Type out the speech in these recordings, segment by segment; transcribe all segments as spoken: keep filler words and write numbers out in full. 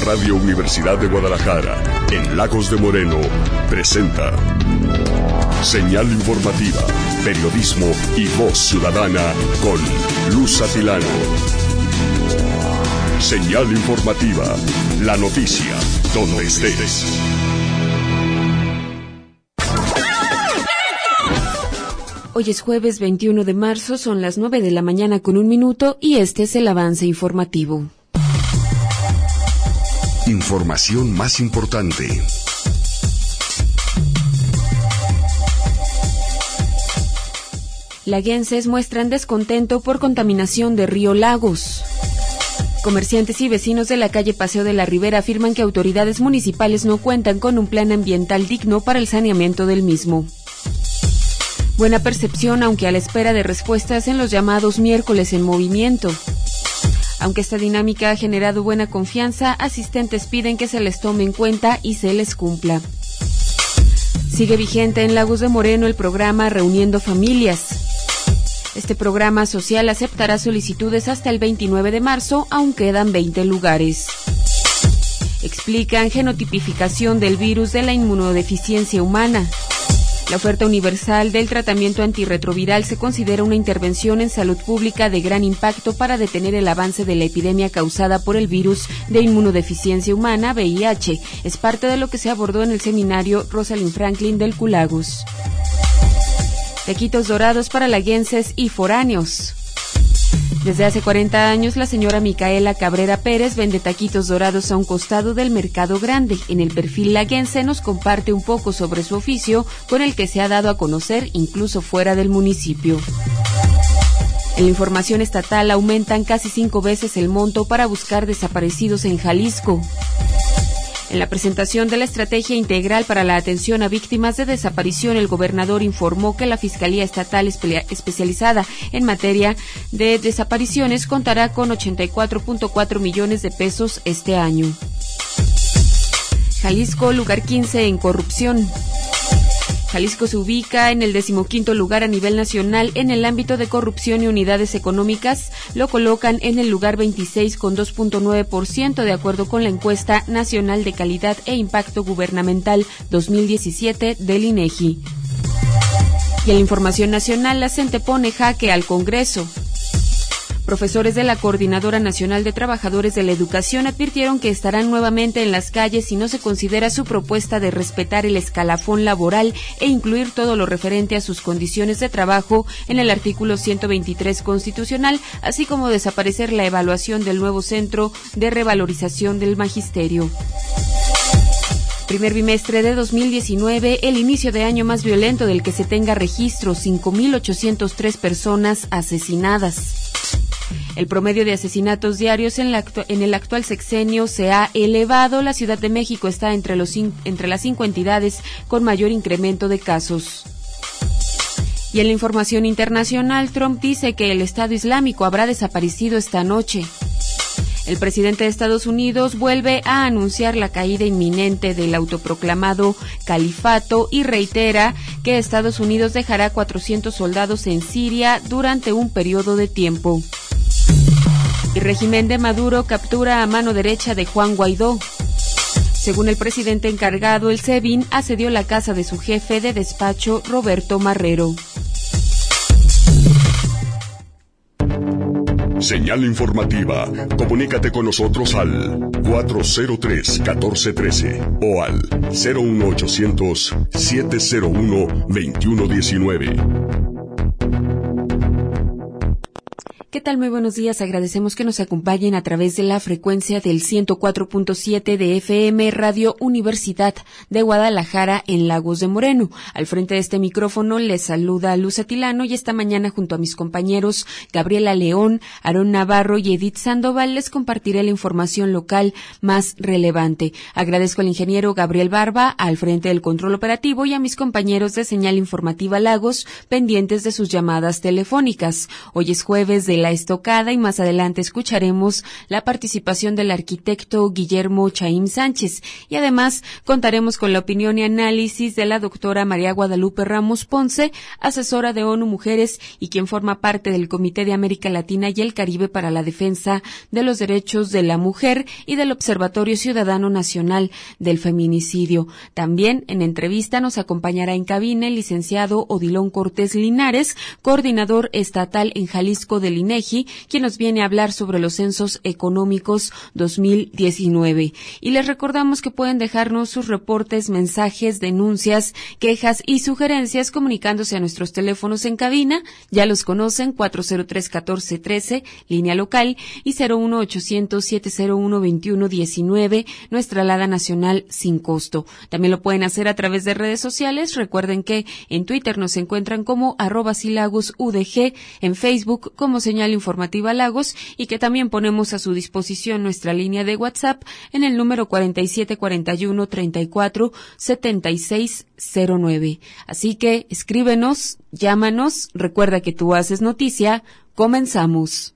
Radio Universidad de Guadalajara, en Lagos de Moreno, presenta Señal Informativa, periodismo y voz ciudadana con Luz Atilano. Señal Informativa, la noticia donde estés. Hoy es jueves veintiuno de marzo, son las nueve de la mañana con un minuto y este es el avance informativo. Información más importante. Laguenses muestran descontento por contaminación de río Lagos. Comerciantes y vecinos de la calle Paseo de la Ribera afirman que autoridades municipales no cuentan con un plan ambiental digno para el saneamiento del mismo. Buena percepción, aunque a la espera de respuestas en los llamados miércoles en movimiento. Aunque esta dinámica ha generado buena confianza, asistentes piden que se les tome en cuenta y se les cumpla. Sigue vigente en Lagos de Moreno el programa Reuniendo Familias. Este programa social aceptará solicitudes hasta el veintinueve de marzo, aún quedan veinte lugares. Explican genotipificación del virus de la inmunodeficiencia humana. La oferta universal del tratamiento antirretroviral se considera una intervención en salud pública de gran impacto para detener el avance de la epidemia causada por el virus de inmunodeficiencia humana, V I H. Es parte de lo que se abordó en el seminario Rosalind Franklin del Culagos. Taquitos dorados para laguenses y foráneos. Desde hace cuarenta años, la señora Micaela Cabrera Pérez vende taquitos dorados a un costado del Mercado Grande. En el perfil laguense nos comparte un poco sobre su oficio, con el que se ha dado a conocer incluso fuera del municipio. En la información estatal aumentan casi cinco veces el monto para buscar desaparecidos en Jalisco. En la presentación de la Estrategia Integral para la Atención a Víctimas de Desaparición, el gobernador informó que la Fiscalía Estatal espe- especializada en materia de desapariciones contará con ochenta y cuatro punto cuatro millones de pesos este año. Jalisco, lugar quince en corrupción. Jalisco se ubica en el decimoquinto lugar a nivel nacional en el ámbito de corrupción y unidades económicas. Lo colocan en el lugar veintiséis con dos punto nueve por ciento de acuerdo con la encuesta nacional de calidad e impacto gubernamental dos mil diecisiete del INEGI. Y en la información nacional, la CENTE pone jaque al Congreso. Profesores de la Coordinadora Nacional de Trabajadores de la Educación advirtieron que estarán nuevamente en las calles si no se considera su propuesta de respetar el escalafón laboral e incluir todo lo referente a sus condiciones de trabajo en el artículo ciento veintitrés constitucional, así como desaparecer la evaluación del nuevo Centro de Revalorización del Magisterio. Primer bimestre de dos mil diecinueve, el inicio de año más violento del que se tenga registro, cinco mil ochocientas tres personas asesinadas. El promedio de asesinatos diarios en, la actu- en el actual sexenio se ha elevado. La Ciudad de México está entre, los cin- entre las cinco entidades con mayor incremento de casos. Y en la información internacional, Trump dice que el Estado Islámico habrá desaparecido esta noche. El presidente de Estados Unidos vuelve a anunciar la caída inminente del autoproclamado califato y reitera que Estados Unidos dejará cuatrocientos soldados en Siria durante un periodo de tiempo. El régimen de Maduro captura a mano derecha de Juan Guaidó. Según el presidente encargado, el SEBIN asedió la casa de su jefe de despacho, Roberto Marrero. Señal Informativa. Comunícate con nosotros al cuatro cero tres, uno cuatro uno tres o al cero uno ochocientos, siete cero uno, veintiuno diecinueve. ¿Qué tal? Muy buenos días. Agradecemos que nos acompañen a través de la frecuencia del ciento cuatro punto siete de F M Radio Universidad de Guadalajara en Lagos de Moreno. Al frente de este micrófono les saluda Luz Atilano y esta mañana junto a mis compañeros Gabriela León, Aarón Navarro y Edith Sandoval les compartiré la información local más relevante. Agradezco al ingeniero Gabriel Barba al frente del control operativo y a mis compañeros de Señal Informativa Lagos pendientes de sus llamadas telefónicas. Hoy es jueves de la la estocada y más adelante escucharemos la participación del arquitecto Guillermo Chaim Sánchez y además contaremos con la opinión y análisis de la doctora María Guadalupe Ramos Ponce, asesora de ONU Mujeres y quien forma parte del Comité de América Latina y el Caribe para la Defensa de los Derechos de la Mujer y del Observatorio Ciudadano Nacional del Feminicidio. También en entrevista nos acompañará en cabina el licenciado Odilón Cortés Linares, coordinador estatal en Jalisco del INEGI, quien nos viene a hablar sobre los censos económicos dos mil diecinueve. Y les recordamos que pueden dejarnos sus reportes, mensajes, denuncias, quejas y sugerencias comunicándose a nuestros teléfonos en cabina. Ya los conocen, cuatro cero tres, catorce trece, línea local, y cero uno ochocientos, siete cero uno, veintiuno diecinueve, nuestra alada nacional sin costo. También lo pueden hacer a través de redes sociales. Recuerden que en Twitter nos encuentran como arroba silagos UDG, en Facebook como Señal Informativa Lagos, y que también ponemos a su disposición nuestra línea de WhatsApp en el número cuarenta y siete cuarenta y uno treinta y cuatro setenta y seis cero nueve. Así que escríbenos, llámanos, recuerda que tú haces noticia. Comenzamos.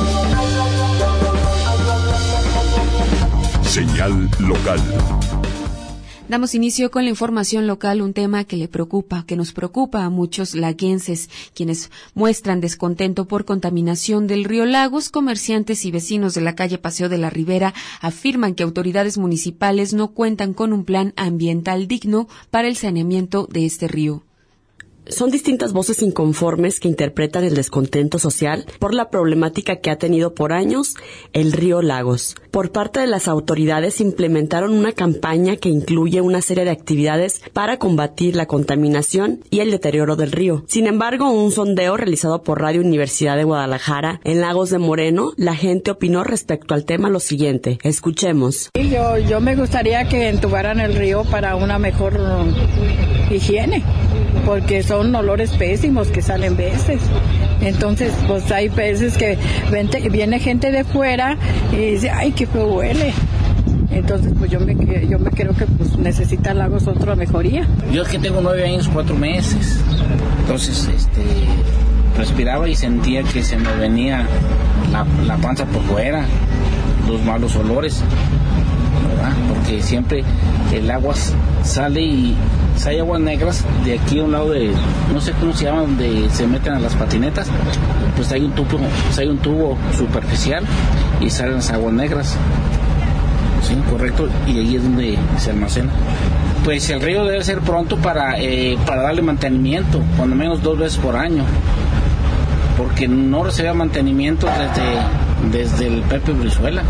Señal local. Damos inicio con la información local, un tema que le preocupa, que nos preocupa a muchos laguenses, quienes muestran descontento por contaminación del río Lagos. Comerciantes y vecinos de la calle Paseo de la Ribera afirman que autoridades municipales no cuentan con un plan ambiental digno para el saneamiento de este río. Son distintas voces inconformes que interpretan el descontento social por la problemática que ha tenido por años el río Lagos. Por parte de las autoridades implementaron una campaña que incluye una serie de actividades para combatir la contaminación y el deterioro del río. Sin embargo, un sondeo realizado por Radio Universidad de Guadalajara en Lagos de Moreno, la gente opinó respecto al tema lo siguiente. Escuchemos. Sí, yo, yo me gustaría que entubaran el río para una mejor higiene, porque son olores pésimos que salen veces. Entonces, pues hay veces que vente, viene gente de fuera y dice, ay, qué feo huele. Entonces, pues yo me, yo me creo que pues necesita Lagos otra mejoría. Yo es que tengo nueve años, cuatro meses. Entonces, este, respiraba y sentía que se me venía la, la panza por fuera, los malos olores, ¿verdad? Porque siempre el agua sale y hay aguas negras de aquí a un lado de, no sé cómo se llama, donde se meten a las patinetas, pues hay un tubo, pues hay un tubo superficial y salen las aguas negras, sí, correcto, y ahí es donde se almacena. Pues el río debe ser pronto para, eh, para darle mantenimiento, cuando menos dos veces por año, porque no recibía mantenimiento desde, desde el Pepe Brizuela.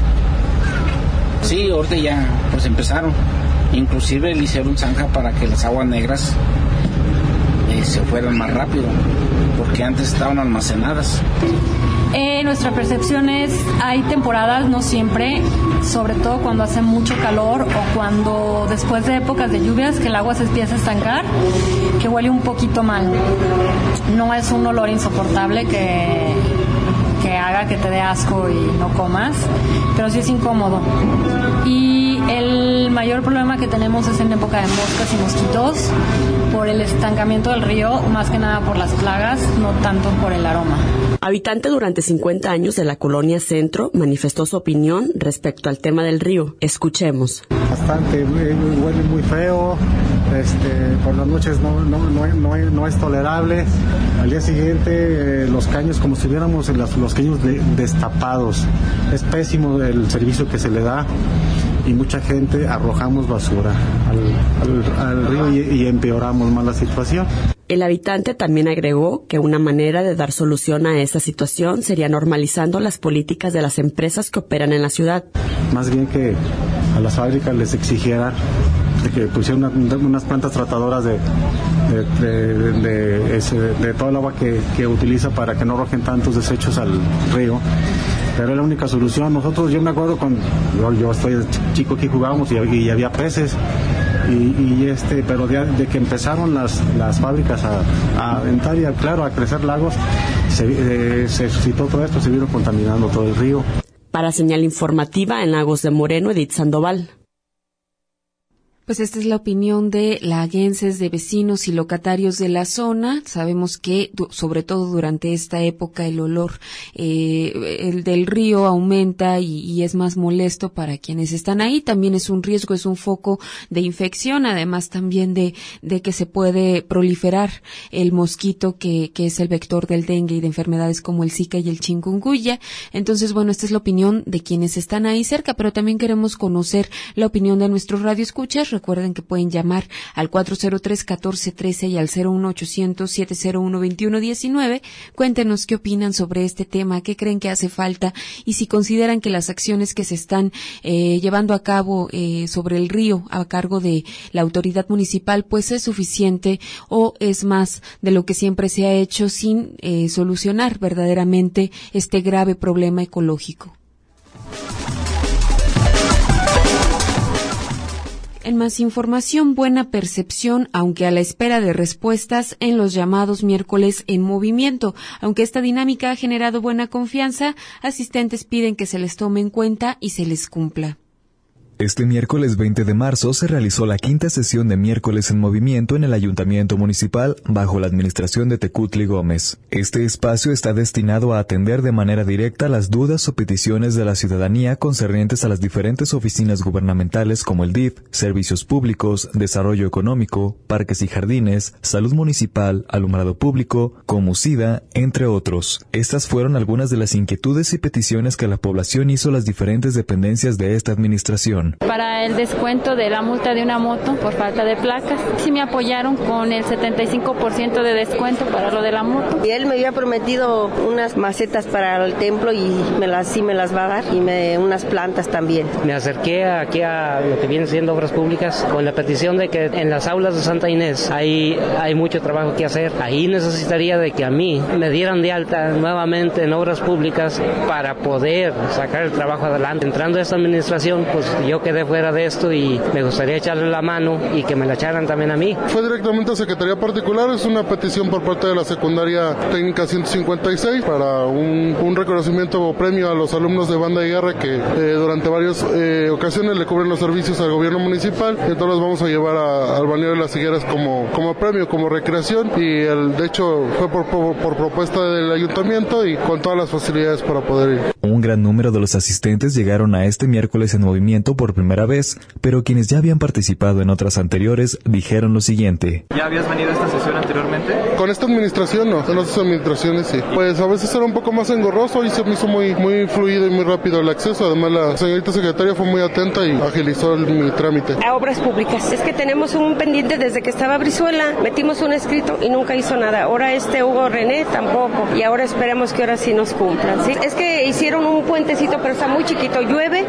Sí, ahorita ya, pues empezaron. Inclusive le hicieron zanja para que las aguas negras eh, se fueran más rápido, porque antes estaban almacenadas. Eh, nuestra percepción es, hay temporadas, no siempre, sobre todo cuando hace mucho calor o cuando después de épocas de lluvias que el agua se empieza a estancar, que huele un poquito mal. No es un olor insoportable que, que haga que te dé asco y no comas, pero sí es incómodo. Y el mayor problema que tenemos es en época de moscas y mosquitos, por el estancamiento del río, más que nada por las plagas, no tanto por el aroma. Habitante durante cincuenta años de la colonia Centro, manifestó su opinión respecto al tema del río. Escuchemos. Bastante, huele muy feo, este, por las noches no, no, no, no, no es tolerable. Al día siguiente, eh, los caños como si tuviéramos los, los caños de, destapados. Es pésimo el servicio que se le da y mucha gente arrojamos basura al, al, al río y, y empeoramos más la situación. El habitante también agregó que una manera de dar solución a esta situación sería normalizando las políticas de las empresas que operan en la ciudad. Más bien que a las fábricas les exigieran de que pusieran una, unas plantas tratadoras de, de, de, de, de, ese, de todo el agua que, que utiliza para que no arrojen tantos desechos al río. Pero es la única solución. Nosotros, yo me acuerdo cuando yo, yo estoy chico aquí jugábamos y, y había peces. Y, y este, pero de, de que empezaron las, las fábricas a, a aventar y a, claro, a crecer lagos, se, eh, se suscitó todo esto, se vino contaminando todo el río. Para Señal Informativa en Lagos de Moreno, Edith Sandoval. Pues esta es la opinión de laguenses, de vecinos y locatarios de la zona. Sabemos que, sobre todo durante esta época, el olor eh, el del río aumenta y, y es más molesto para quienes están ahí. También es un riesgo, es un foco de infección, además también de, de que se puede proliferar el mosquito que, que es el vector del dengue y de enfermedades como el Zika y el chikungunya. Entonces, bueno, esta es la opinión de quienes están ahí cerca, pero también queremos conocer la opinión de nuestros radioescuchas. Recuerden que pueden llamar al cuatro cero tres, catorce trece y al cero uno ochocientos, siete cero uno, veintiuno diecinueve. Cuéntenos qué opinan sobre este tema, qué creen que hace falta y si consideran que las acciones que se están eh, llevando a cabo eh, sobre el río a cargo de la autoridad municipal pues es suficiente o es más de lo que siempre se ha hecho sin eh, solucionar verdaderamente este grave problema ecológico. En más información, buena percepción, aunque a la espera de respuestas en los llamados miércoles en movimiento. Aunque esta dinámica ha generado buena confianza, asistentes piden que se les tome en cuenta y se les cumpla. Este miércoles veinte de marzo se realizó la quinta sesión de Miércoles en Movimiento en el Ayuntamiento Municipal bajo la administración de Tecutli Gómez. Este espacio está destinado a atender de manera directa las dudas o peticiones de la ciudadanía concernientes a las diferentes oficinas gubernamentales como el D I F, Servicios Públicos, Desarrollo Económico, Parques y Jardines, Salud Municipal, Alumbrado Público, Comusida, entre otros. Estas fueron algunas de las inquietudes y peticiones que la población hizo a las diferentes dependencias de esta administración. Para el descuento de la multa de una moto por falta de placas, sí me apoyaron con el setenta y cinco por ciento de descuento para lo de la moto. Y él me había prometido unas macetas para el templo y me las, sí me las va a dar y me, unas plantas también. Me acerqué aquí a lo que viene siendo obras públicas con la petición de que en las aulas de Santa Inés hay, hay mucho trabajo que hacer. Ahí necesitaría de que a mí me dieran de alta nuevamente en obras públicas para poder sacar el trabajo adelante. Entrando a esta administración, pues yo quedé fuera de esto y me gustaría echarle la mano y que me la echaran también a mí. Fue directamente a Secretaría Particular, es una petición por parte de la Secundaria Técnica ciento cincuenta y seis para un, un reconocimiento o premio a los alumnos de banda de guerra que eh, durante varias eh, ocasiones le cubren los servicios al gobierno municipal. Entonces los vamos a llevar a, al balneario de las Higueras como, como premio, como recreación y el, de hecho fue por, por, por propuesta del ayuntamiento y con todas las facilidades para poder ir. Un gran número de los asistentes llegaron a este miércoles en movimiento por primera vez, pero quienes ya habían participado en otras anteriores dijeron lo siguiente. ¿Ya habías venido a esta sesión anteriormente? Con esta administración no, en otras administraciones sí. Pues a veces era un poco más engorroso y se me hizo muy, muy fluido y muy rápido el acceso. Además la señorita secretaria fue muy atenta y agilizó el, mi trámite. A obras públicas. Es que tenemos un pendiente desde que estaba Brizuela, metimos un escrito y nunca hizo nada. Ahora este Hugo René tampoco y ahora esperemos que ahora sí nos cumplan, ¿sí? Es que hicieron un puentecito pero está muy chiquito, llueve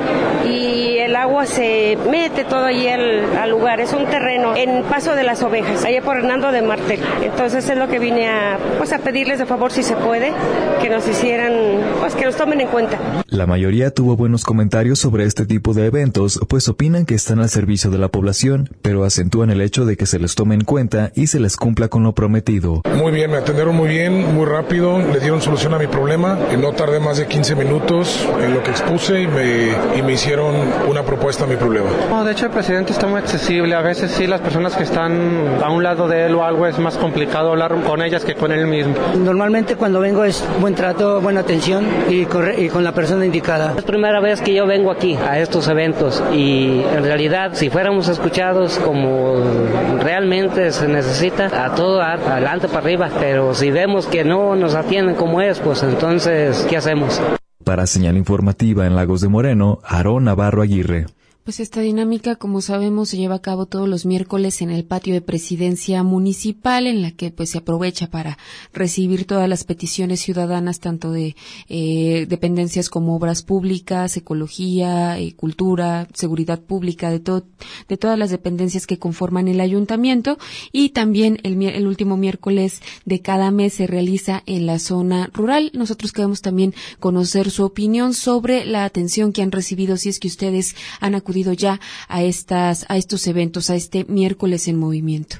y el agua se mete todo allí al, al lugar. Es un terreno en Paso de las Ovejas, allá por Hernando de Martel. Entonces es lo que vine a, pues, a pedirles de favor si se puede, que nos hicieran, pues que nos tomen en cuenta. La mayoría tuvo buenos comentarios sobre este tipo de eventos, pues opinan que están al servicio de la población, pero acentúan el hecho de que se les tome en cuenta y se les cumpla con lo prometido. Muy bien, me atendieron muy bien, muy rápido, le dieron solución a mi problema, no tardé más de quince minutos en lo que expuse y me, y me hicieron una propuesta a mi problema. No, de hecho el presidente está muy accesible, a veces sí las personas que están a un lado de él o algo es más complicado hablar con ellas que con él mismo. Normalmente cuando vengo es buen trato, buena atención y, corre- y con la persona indicada. Es primera vez que yo vengo aquí a estos eventos y en realidad si fuéramos escuchados como realmente se necesita, a todo adelante para arriba, pero si vemos que no nos atienden como es, pues entonces ¿qué hacemos? Para Señal Informativa en Lagos de Moreno, Aarón Navarro Aguirre. Pues esta dinámica, como sabemos, se lleva a cabo todos los miércoles en el patio de Presidencia Municipal, en la que pues se aprovecha para recibir todas las peticiones ciudadanas, tanto de eh, dependencias como obras públicas, ecología, eh, cultura, seguridad pública, de todo, de todas las dependencias que conforman el ayuntamiento, y también el, el último miércoles de cada mes se realiza en la zona rural. Nosotros queremos también conocer su opinión sobre la atención que han recibido, si es que ustedes han acudido ya a estas a estos eventos, a este miércoles en movimiento.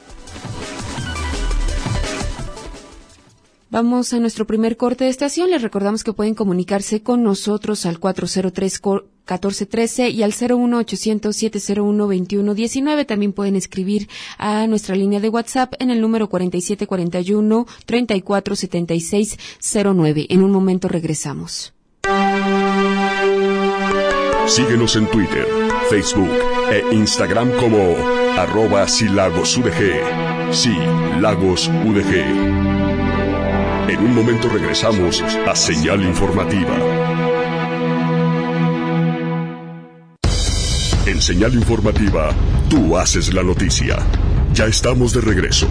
Vamos a nuestro primer corte de estación. Les recordamos que pueden comunicarse con nosotros al cuatro cero tres catorce trece y al cero uno ochocientos siete cero uno veintiuno diecinueve. También pueden escribir a nuestra línea de WhatsApp en el número cuarenta y siete cuarenta y uno treinta y cuatro setenta y seis cero nueve. En un momento regresamos. Síguenos en Twitter, Facebook e Instagram como arroba silagosudg. Sí, Lagos U D G. En un momento regresamos a Señal Informativa. En Señal Informativa, tú haces la noticia. Ya estamos de regreso.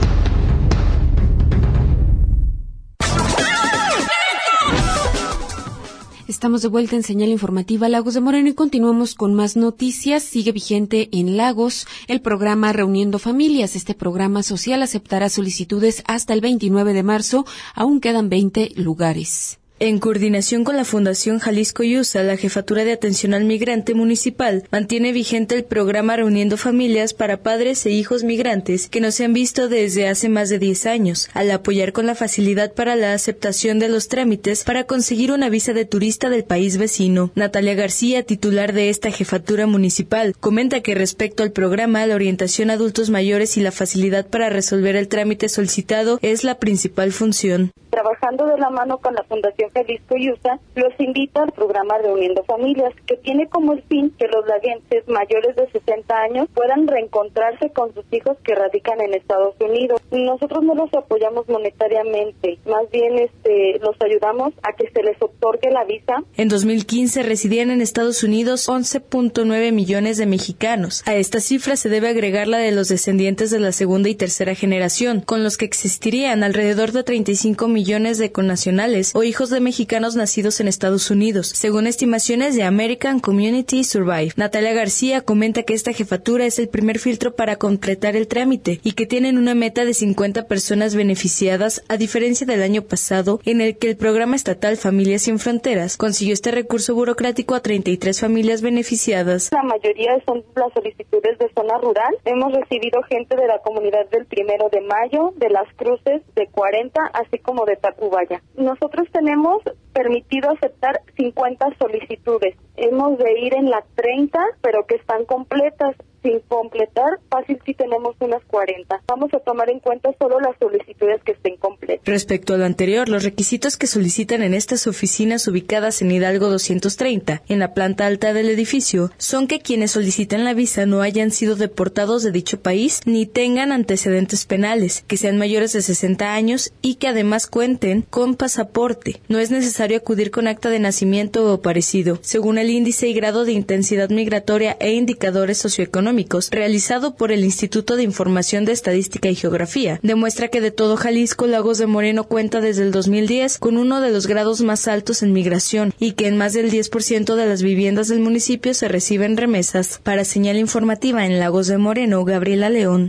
Estamos de vuelta en Señal Informativa Lagos de Moreno y continuamos con más noticias. Sigue vigente en Lagos el programa Reuniendo Familias. Este programa social aceptará solicitudes hasta el veintinueve de marzo. Aún quedan veinte lugares. En coordinación con la Fundación Jalisco y U S A, la Jefatura de Atención al Migrante Municipal mantiene vigente el programa Reuniendo Familias para padres e hijos migrantes que no se han visto desde hace más de diez años, al apoyar con la facilidad para la aceptación de los trámites para conseguir una visa de turista del país vecino. Natalia García, titular de esta Jefatura Municipal, comenta que respecto al programa, la orientación a adultos mayores y la facilidad para resolver el trámite solicitado es la principal función. Trabajando de la mano con la Fundación Jalisco y U S A, los invita al programa Reuniendo Familias, que tiene como el fin que los laguenses mayores de sesenta años puedan reencontrarse con sus hijos que radican en Estados Unidos. Nosotros no los apoyamos monetariamente, más bien este, los ayudamos a que se les otorgue la visa. En dos mil quince residían en Estados Unidos once punto nueve millones de mexicanos. A esta cifra se debe agregar la de los descendientes de la segunda y tercera generación, con los que existirían alrededor de treinta y cinco millones de connacionales o hijos de mexicanos nacidos en Estados Unidos, según estimaciones de American Community Survey. Natalia García comenta que esta jefatura es el primer filtro para completar el trámite y que tienen una meta de cincuenta personas beneficiadas, a diferencia del año pasado, en el que el programa estatal Familias Sin Fronteras consiguió este recurso burocrático a treinta y tres familias beneficiadas. La mayoría son las solicitudes de zona rural. Hemos recibido gente de la comunidad del Primero de Mayo, de Las Cruces, de cuarenta, así como de Tacubaya. Nosotros tenemos permitido aceptar cincuenta solicitudes. Hemos de ir en la treinta, pero que están completas. Sin completar, fácil sí tenemos unas cuarenta. Vamos a tomar en cuenta solo las solicitudes que estén completas. Respecto a lo anterior, los requisitos que solicitan en estas oficinas ubicadas en Hidalgo doscientos treinta, en la planta alta del edificio, son que quienes solicitan la visa no hayan sido deportados de dicho país ni tengan antecedentes penales, que sean mayores de sesenta años y que además cuenten con pasaporte. No es necesario acudir con acta de nacimiento o parecido. Según el índice y grado de intensidad migratoria e indicadores socioeconómicos realizado por el Instituto de Información de Estadística y Geografía, demuestra que de todo Jalisco, Lagos de Moreno cuenta desde el dos mil diez con uno de los grados más altos en migración y que en más del diez por ciento de las viviendas del municipio se reciben remesas. Para Señal Informativa en Lagos de Moreno, Gabriela León.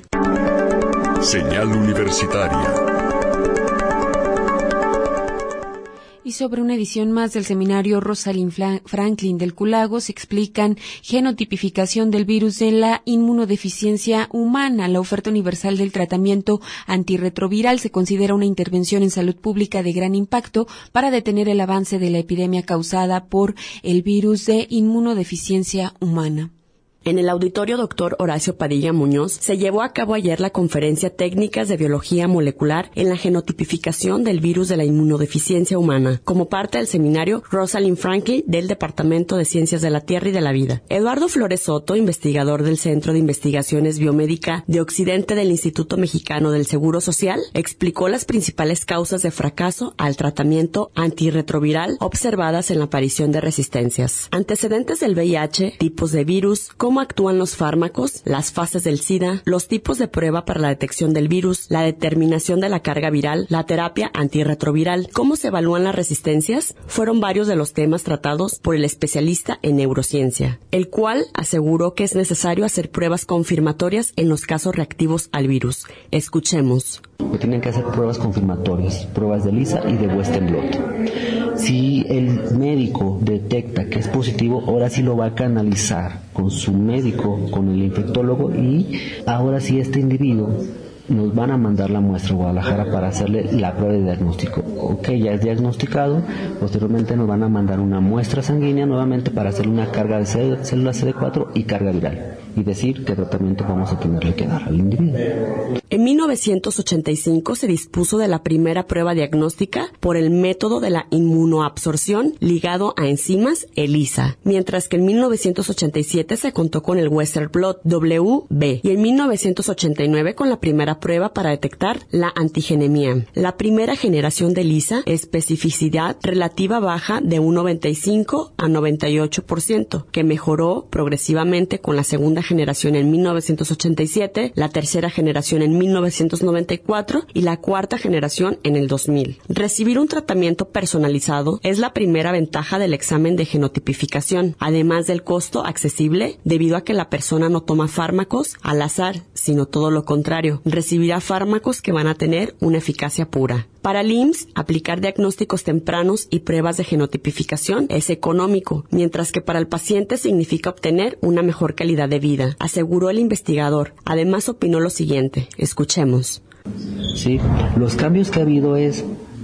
Señal Universitaria. Y sobre una edición más del seminario Rosalind Franklin del Culagos explican genotipificación del virus de la inmunodeficiencia humana. La oferta universal del tratamiento antirretroviral se considera una intervención en salud pública de gran impacto para detener el avance de la epidemia causada por el virus de inmunodeficiencia humana. En el auditorio doctor Horacio Padilla Muñoz se llevó a cabo ayer la conferencia Técnicas de Biología Molecular en la genotipificación del virus de la inmunodeficiencia humana, como parte del seminario Rosalind Franklin del Departamento de Ciencias de la Tierra y de la Vida. Eduardo Flores Soto, investigador del Centro de Investigaciones Biomédica de Occidente del Instituto Mexicano del Seguro Social, explicó las principales causas de fracaso al tratamiento antirretroviral observadas en la aparición de resistencias. Antecedentes del V I H, tipos de virus, cómo actúan los fármacos, las fases del SIDA, los tipos de prueba para la detección del virus, la determinación de la carga viral, la terapia antirretroviral, cómo se evalúan las resistencias, fueron varios de los temas tratados por el especialista en neurociencia, el cual aseguró que es necesario hacer pruebas confirmatorias en los casos reactivos al virus. Escuchemos. Tienen que hacer pruebas confirmatorias, pruebas de ELISA y de Western blot. Si el médico detecta que es positivo, ahora sí lo va a canalizar con su médico, con el infectólogo, y ahora sí este individuo nos van a mandar la muestra a Guadalajara para hacerle la prueba de diagnóstico. Ok, ya es diagnosticado, posteriormente nos van a mandar una muestra sanguínea nuevamente para hacerle una carga de células C D cuatro y carga viral, y decir qué tratamiento vamos a tenerle que dar al individuo. En mil novecientos ochenta y cinco se dispuso de la primera prueba diagnóstica por el método de la inmunoabsorción ligado a enzimas ELISA, mientras que en mil novecientos ochenta y siete se contó con el Western Blot W B y en mil novecientos ochenta y nueve con la primera prueba para detectar la antigenemia. La primera generación de ELISA, especificidad relativa baja de un noventa y cinco a noventa y ocho por ciento, que mejoró progresivamente con la segunda generación en mil novecientos ochenta y siete, la tercera generación en mil novecientos noventa y cuatro y la cuarta generación en el dos mil. Recibir un tratamiento personalizado es la primera ventaja del examen de genotipificación, además del costo accesible debido a que la persona no toma fármacos al azar, sino todo lo contrario, recibirá fármacos que van a tener una eficacia pura. Para el I M S S, aplicar diagnósticos tempranos y pruebas de genotipificación es económico, mientras que para el paciente significa obtener una mejor calidad de vida, aseguró el investigador. Además, opinó lo siguiente. Escuchemos. Sí, los cambios que ha habido es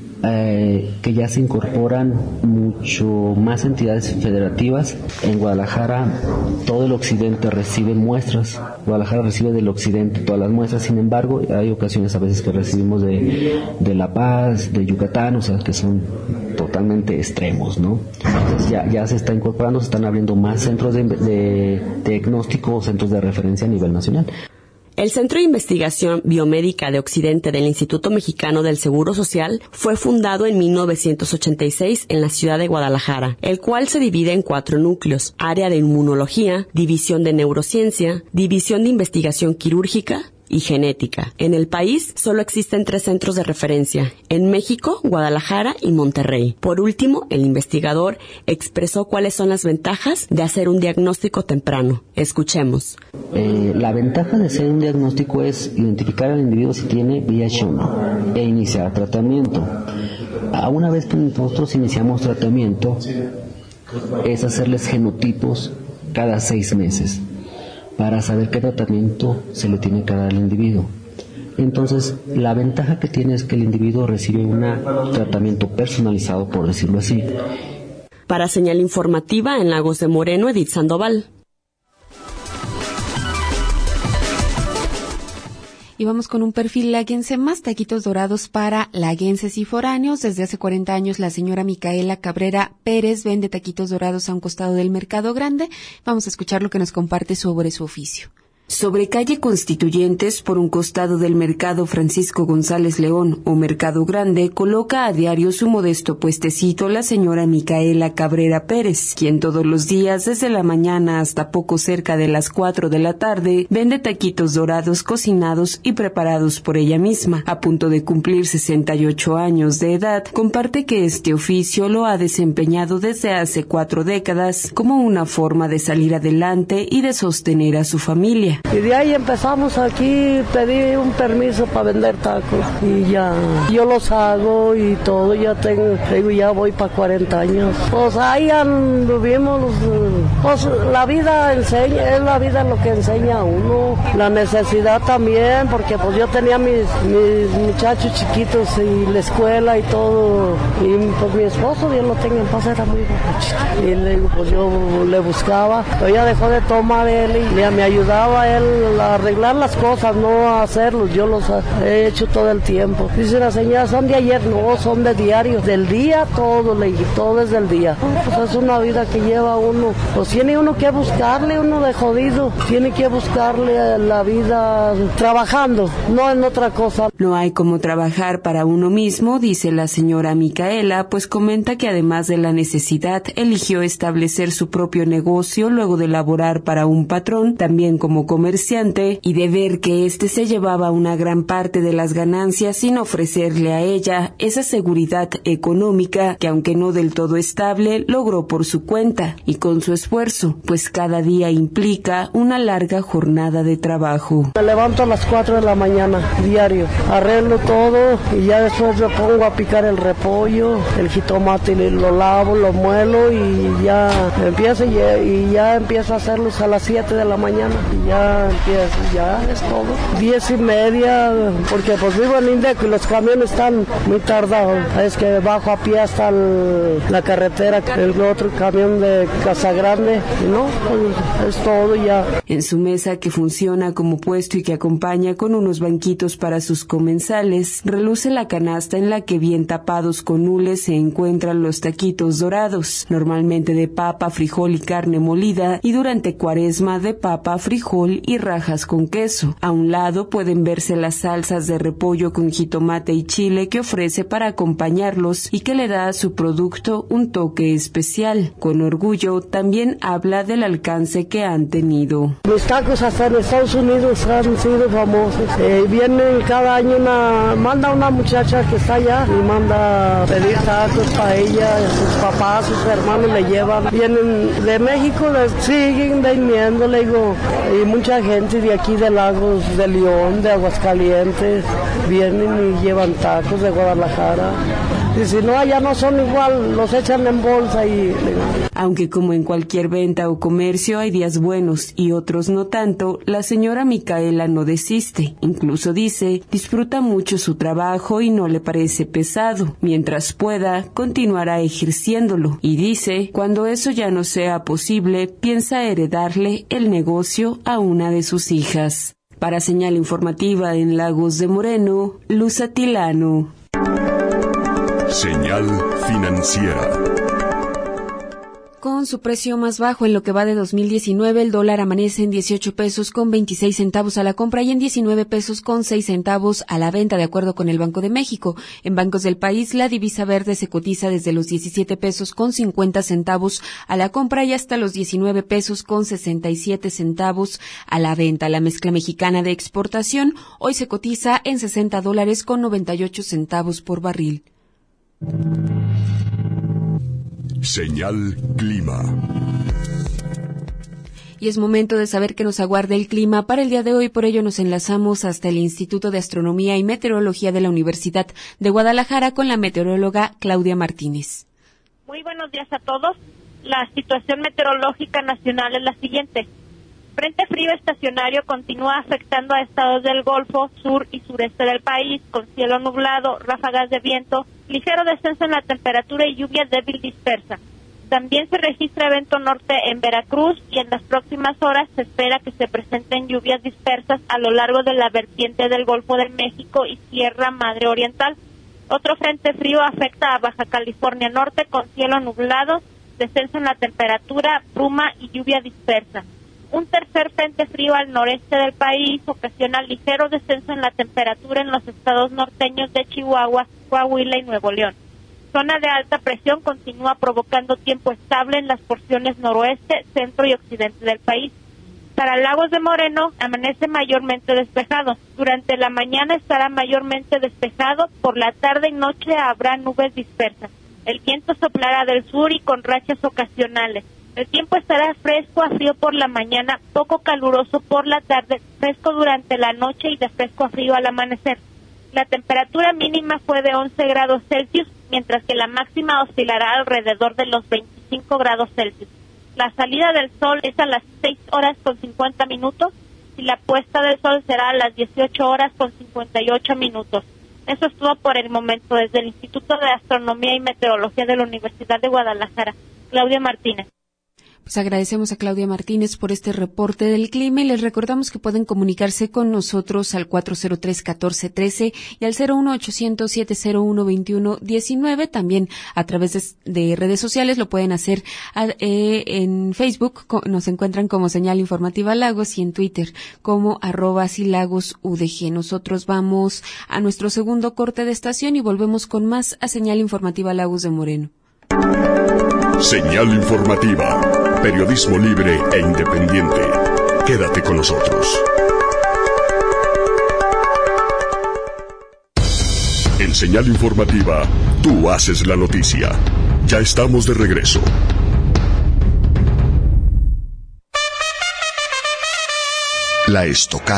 eh, que ya se incorporan mucho más entidades federativas. En Guadalajara todo el occidente recibe muestras, Guadalajara recibe del occidente todas las muestras, sin embargo hay ocasiones a veces que recibimos de, de La Paz, de Yucatán, o sea que son totalmente extremos, ¿no? Entonces ya, ya se está incorporando, se están abriendo más centros de, de, de diagnóstico o centros de referencia a nivel nacional. El Centro de Investigación Biomédica de Occidente del Instituto Mexicano del Seguro Social fue fundado en mil novecientos ochenta y seis en la ciudad de Guadalajara, el cual se divide en cuatro núcleos: área de inmunología, división de neurociencia, división de investigación quirúrgica y genética. En el país solo existen tres centros de referencia: en México, Guadalajara y Monterrey. Por último, el investigador expresó cuáles son las ventajas de hacer un diagnóstico temprano. Escuchemos. Eh, la ventaja de hacer un diagnóstico es identificar al individuo si tiene V I H o no e iniciar tratamiento. A una vez que nosotros iniciamos tratamiento, es hacerles genotipos cada seis meses para saber qué tratamiento se le tiene que dar al individuo. Entonces, la ventaja que tiene es que el individuo recibe un tratamiento personalizado, por decirlo así. Para Señal Informativa en Lagos de Moreno, Edith Sandoval. Y vamos con un perfil laguense más, taquitos dorados para laguenses y foráneos. Desde hace cuarenta años la señora Micaela Cabrera Pérez vende taquitos dorados a un costado del Mercado Grande. Vamos a escuchar lo que nos comparte sobre su oficio. Sobre calle Constituyentes, por un costado del Mercado Francisco González León o Mercado Grande, coloca a diario su modesto puestecito la señora Micaela Cabrera Pérez, quien todos los días, desde la mañana hasta poco cerca de las cuatro de la tarde, vende taquitos dorados cocinados y preparados por ella misma. A punto de cumplir sesenta y ocho años de edad, comparte que este oficio lo ha desempeñado desde hace cuatro décadas como una forma de salir adelante y de sostener a su familia. Y de ahí empezamos aquí, pedí un permiso para vender tacos y ya, yo los hago y todo, ya tengo, digo, ya voy para cuarenta años. Pues ahí anduvimos, pues la vida enseña, es la vida lo que enseña a uno, la necesidad también, porque pues yo tenía mis, mis muchachos chiquitos y la escuela y todo, y pues mi esposo, Dios lo tenga en paz, era muy borrachito. Y le digo, pues yo le buscaba, pero ya dejó de tomar él y ya me ayudaba él a arreglar las cosas, no a hacerlos, yo los he hecho todo el tiempo. Dice la señora, son de ayer, no, son de diario, del día todo, le dije, todo es del día. Pues es una vida que lleva uno, pues tiene uno que buscarle, uno de jodido, tiene que buscarle la vida trabajando, no en otra cosa. No hay como trabajar para uno mismo, dice la señora Micaela, pues comenta que además de la necesidad, eligió establecer su propio negocio luego de laborar para un patrón, también como comerciante, y de ver que éste se llevaba una gran parte de las ganancias sin ofrecerle a ella esa seguridad económica que, aunque no del todo estable, logró por su cuenta y con su esfuerzo, pues cada día implica una larga jornada de trabajo. Me levanto a las cuatro de la mañana, diario, arreglo todo y ya después me pongo a picar el repollo, el jitomate, y lo lavo, lo muelo y ya empiezo y ya, y ya empiezo a hacerlos a las siete de la mañana y ya ya empiezo, ya es todo. Diez y media, porque pues vivo en Indeco y los camiones están muy tardados. Es que bajo a pie hasta el, la carretera, el otro camión de Casagrande, no, pues es todo ya. En su mesa, que funciona como puesto y que acompaña con unos banquitos para sus comensales, reluce la canasta en la que, bien tapados con hules, se encuentran los taquitos dorados, normalmente de papa, frijol y carne molida, y durante Cuaresma de papa, frijol y rajas con queso. A un lado pueden verse las salsas de repollo con jitomate y chile que ofrece para acompañarlos y que le da a su producto un toque especial. Con orgullo también habla del alcance que han tenido. Mis tacos hasta en Estados Unidos han sido famosos. Eh, vienen cada año una, manda una muchacha que está allá y manda pedir tacos para ella, sus papás, sus hermanos le llevan. Vienen de México, les siguen viniendo, le digo, y mucha gente de aquí de Lagos de León, de Aguascalientes, vienen y llevan tacos de Guadalajara. Y si no, allá no son igual, los echan en bolsa y... Aunque como en cualquier venta o comercio hay días buenos y otros no tanto, la señora Micaela no desiste. Incluso dice, disfruta mucho su trabajo y no le parece pesado. Mientras pueda, continuará ejerciéndolo. Y dice, cuando eso ya no sea posible, piensa heredarle el negocio a una de sus hijas. Para Señal Informativa en Lagos de Moreno, Luz Atilano. Señal financiera. Con su precio más bajo en lo que va de dos mil diecinueve, el dólar amanece en dieciocho pesos con veintiséis centavos a la compra y en diecinueve pesos con seis centavos a la venta, de acuerdo con el Banco de México. En bancos del país, la divisa verde se cotiza desde los diecisiete pesos con cincuenta centavos a la compra y hasta los diecinueve pesos con sesenta y siete centavos a la venta. La mezcla mexicana de exportación hoy se cotiza en sesenta dólares con noventa y ocho centavos por barril. Señal Clima. Y es momento de saber qué nos aguarda el clima para el día de hoy. Por ello nos enlazamos hasta el Instituto de Astronomía y Meteorología de la Universidad de Guadalajara con la meteoróloga Claudia Martínez. Muy buenos días a todos. La situación meteorológica nacional es la siguiente. Frente frío estacionario continúa afectando a estados del Golfo, sur y sureste del país, con cielo nublado, ráfagas de viento, ligero descenso en la temperatura y lluvia débil dispersa. También se registra evento norte en Veracruz y en las próximas horas se espera que se presenten lluvias dispersas a lo largo de la vertiente del Golfo de México y Sierra Madre Oriental. Otro frente frío afecta a Baja California Norte con cielo nublado, descenso en la temperatura, bruma y lluvia dispersa. Un tercer frente frío al noreste del país ocasiona ligero descenso en la temperatura en los estados norteños de Chihuahua, Coahuila y Nuevo León. Zona de alta presión continúa provocando tiempo estable en las porciones noroeste, centro y occidente del país. Para Lagos de Moreno amanece mayormente despejado. Durante la mañana estará mayormente despejado, por la tarde y noche habrá nubes dispersas. El viento soplará del sur y con rachas ocasionales. El tiempo estará fresco a frío por la mañana, poco caluroso por la tarde, fresco durante la noche y de fresco a frío al amanecer. La temperatura mínima fue de once grados Celsius, mientras que la máxima oscilará alrededor de los veinticinco grados Celsius. La salida del sol es a las seis horas con cincuenta minutos y la puesta del sol será a las dieciocho horas con cincuenta y ocho minutos. Eso es todo por el momento desde el Instituto de Astronomía y Meteorología de la Universidad de Guadalajara. Claudia Martínez. Pues agradecemos a Claudia Martínez por este reporte del clima y les recordamos que pueden comunicarse con nosotros al cuatro cero tres, catorce trece y al cero uno ochocientos, siete cero uno, veintiuno diecinueve. También a través de, de redes sociales lo pueden hacer a, eh, en Facebook, nos encuentran como Señal Informativa Lagos y en Twitter como arroba silagos U D G. Nosotros vamos a nuestro segundo corte de estación y volvemos con más a Señal Informativa Lagos de Moreno. Señal Informativa, periodismo libre e independiente. Quédate con nosotros. En Señal Informativa, tú haces la noticia. Ya estamos de regreso. La estocada.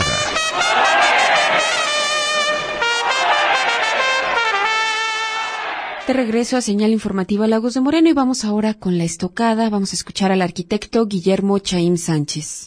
De regreso a Señal Informativa Lagos de Moreno y vamos ahora con la estocada. Vamos a escuchar al arquitecto Guillermo Chaim Sánchez.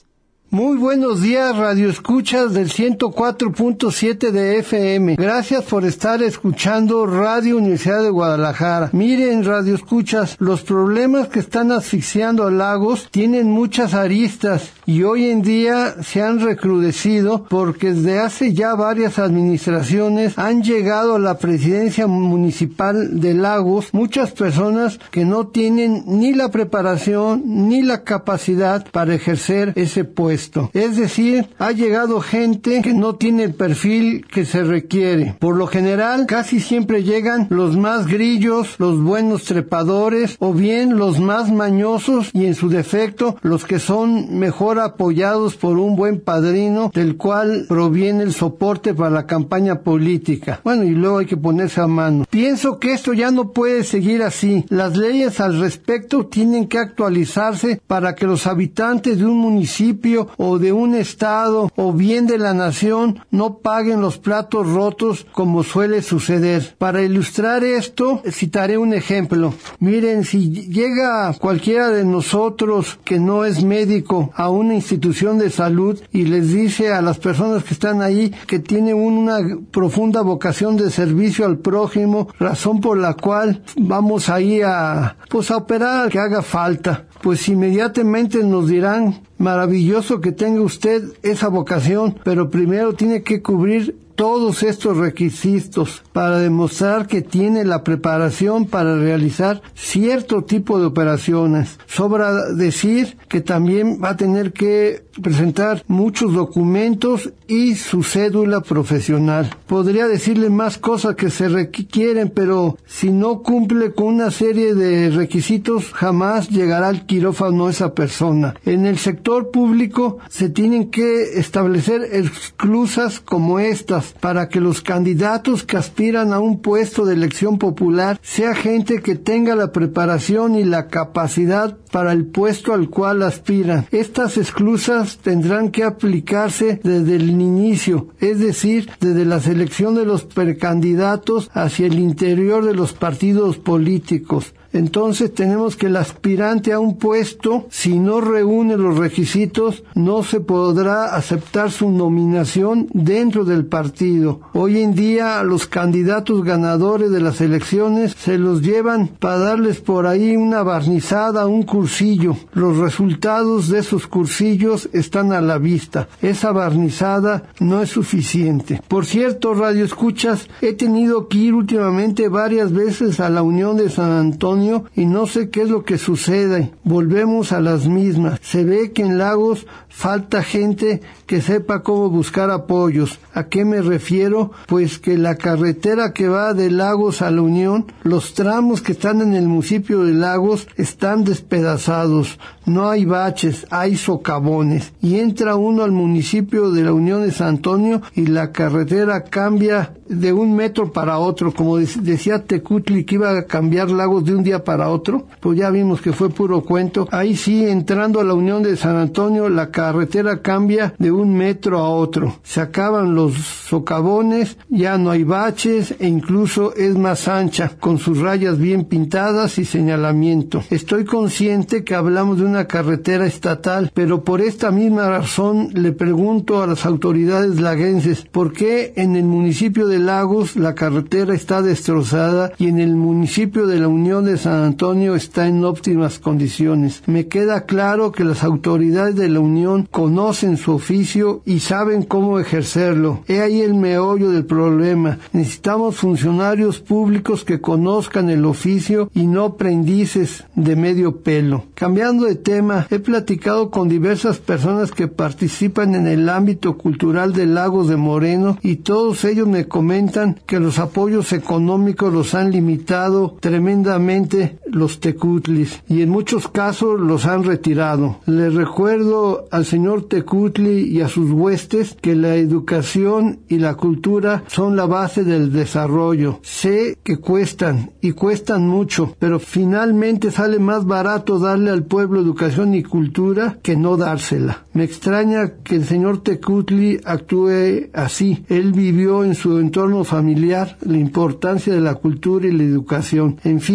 Muy buenos días, Radio Escuchas del ciento cuatro punto siete de F M. Gracias por estar escuchando Radio Universidad de Guadalajara. Miren, Radio Escuchas, los problemas que están asfixiando a Lagos tienen muchas aristas y hoy en día se han recrudecido porque desde hace ya varias administraciones han llegado a la presidencia municipal de Lagos muchas personas que no tienen ni la preparación ni la capacidad para ejercer ese puesto. Es decir, ha llegado gente que no tiene el perfil que se requiere. Por lo general, casi siempre llegan los más grillos, los buenos trepadores, o bien los más mañosos y en su defecto los que son mejor apoyados por un buen padrino del cual proviene el soporte para la campaña política. Bueno, y luego hay que ponerse a mano. Pienso que esto ya no puede seguir así. Las leyes al respecto tienen que actualizarse para que los habitantes de un municipio o de un estado o bien de la nación no paguen los platos rotos como suele suceder. Para ilustrar esto, citaré un ejemplo. Miren, si llega cualquiera de nosotros que no es médico a una institución de salud y les dice a las personas que están ahí que tiene una profunda vocación de servicio al prójimo, razón por la cual vamos ahí a, pues a operar al que haga falta, pues inmediatamente nos dirán: maravilloso que tenga usted esa vocación, pero primero tiene que cubrir todos estos requisitos para demostrar que tiene la preparación para realizar cierto tipo de operaciones. Sobra decir que también va a tener que presentar muchos documentos y su cédula profesional. Podría decirle más cosas que se requieren, pero si no cumple con una serie de requisitos, jamás llegará al quirófano esa persona. En el sector público se tienen que establecer exclusas como estas, para que los candidatos que aspiran a un puesto de elección popular sea gente que tenga la preparación y la capacidad para el puesto al cual aspiran. Estas exclusas tendrán que aplicarse desde el inicio, es decir, desde la selección de los precandidatos hacia el interior de los partidos políticos. Entonces tenemos que el aspirante a un puesto, si no reúne los requisitos, no se podrá aceptar su nominación dentro del partido. Hoy en día los candidatos ganadores de las elecciones se los llevan para darles por ahí una barnizada, un cursillo. Los resultados de esos cursillos están a la vista. Esa barnizada no es suficiente. Por cierto, Radio Escuchas, he tenido que ir últimamente varias veces a la Unión de San Antonio y no sé qué es lo que sucede. Volvemos a las mismas. Se ve que en Lagos falta gente que sepa cómo buscar apoyos. ¿A qué me refiero? Pues que la carretera que va de Lagos a la Unión, los tramos que están en el municipio de Lagos están despedazados. No hay baches, hay socavones. Y entra uno al municipio de la Unión de San Antonio y la carretera cambia de un metro para otro. Como decía Tecutli que iba a cambiar Lagos de un día para otro, pues ya vimos que fue puro cuento. Ahí sí, entrando a la Unión de San Antonio, la carretera cambia de un metro a otro. Se acaban los socavones, ya no hay baches e incluso es más ancha, con sus rayas bien pintadas y señalamiento. Estoy consciente que hablamos de una carretera estatal, pero por esta misma razón le pregunto a las autoridades laguenses, ¿por qué en el municipio de Lagos la carretera está destrozada y en el municipio de la Unión de San Antonio está en óptimas condiciones? Me queda claro que las autoridades de la Unión conocen su oficio y saben cómo ejercerlo. He ahí el meollo del problema. Necesitamos funcionarios públicos que conozcan el oficio y no aprendices de medio pelo. Cambiando de tema, he platicado con diversas personas que participan en el ámbito cultural de Lagos de Moreno y todos ellos me comentan que los apoyos económicos los han limitado tremendamente los tecutlis y en muchos casos los han retirado. Le recuerdo al señor Tecutli y a sus huestes que la educación y la cultura son la base del desarrollo. Sé que cuestan y cuestan mucho, pero finalmente sale más barato darle al pueblo educación y cultura que no dársela. Me extraña que el señor Tecutli actúe así. Él vivió en su entorno familiar la importancia de la cultura y la educación. En fin, bueno,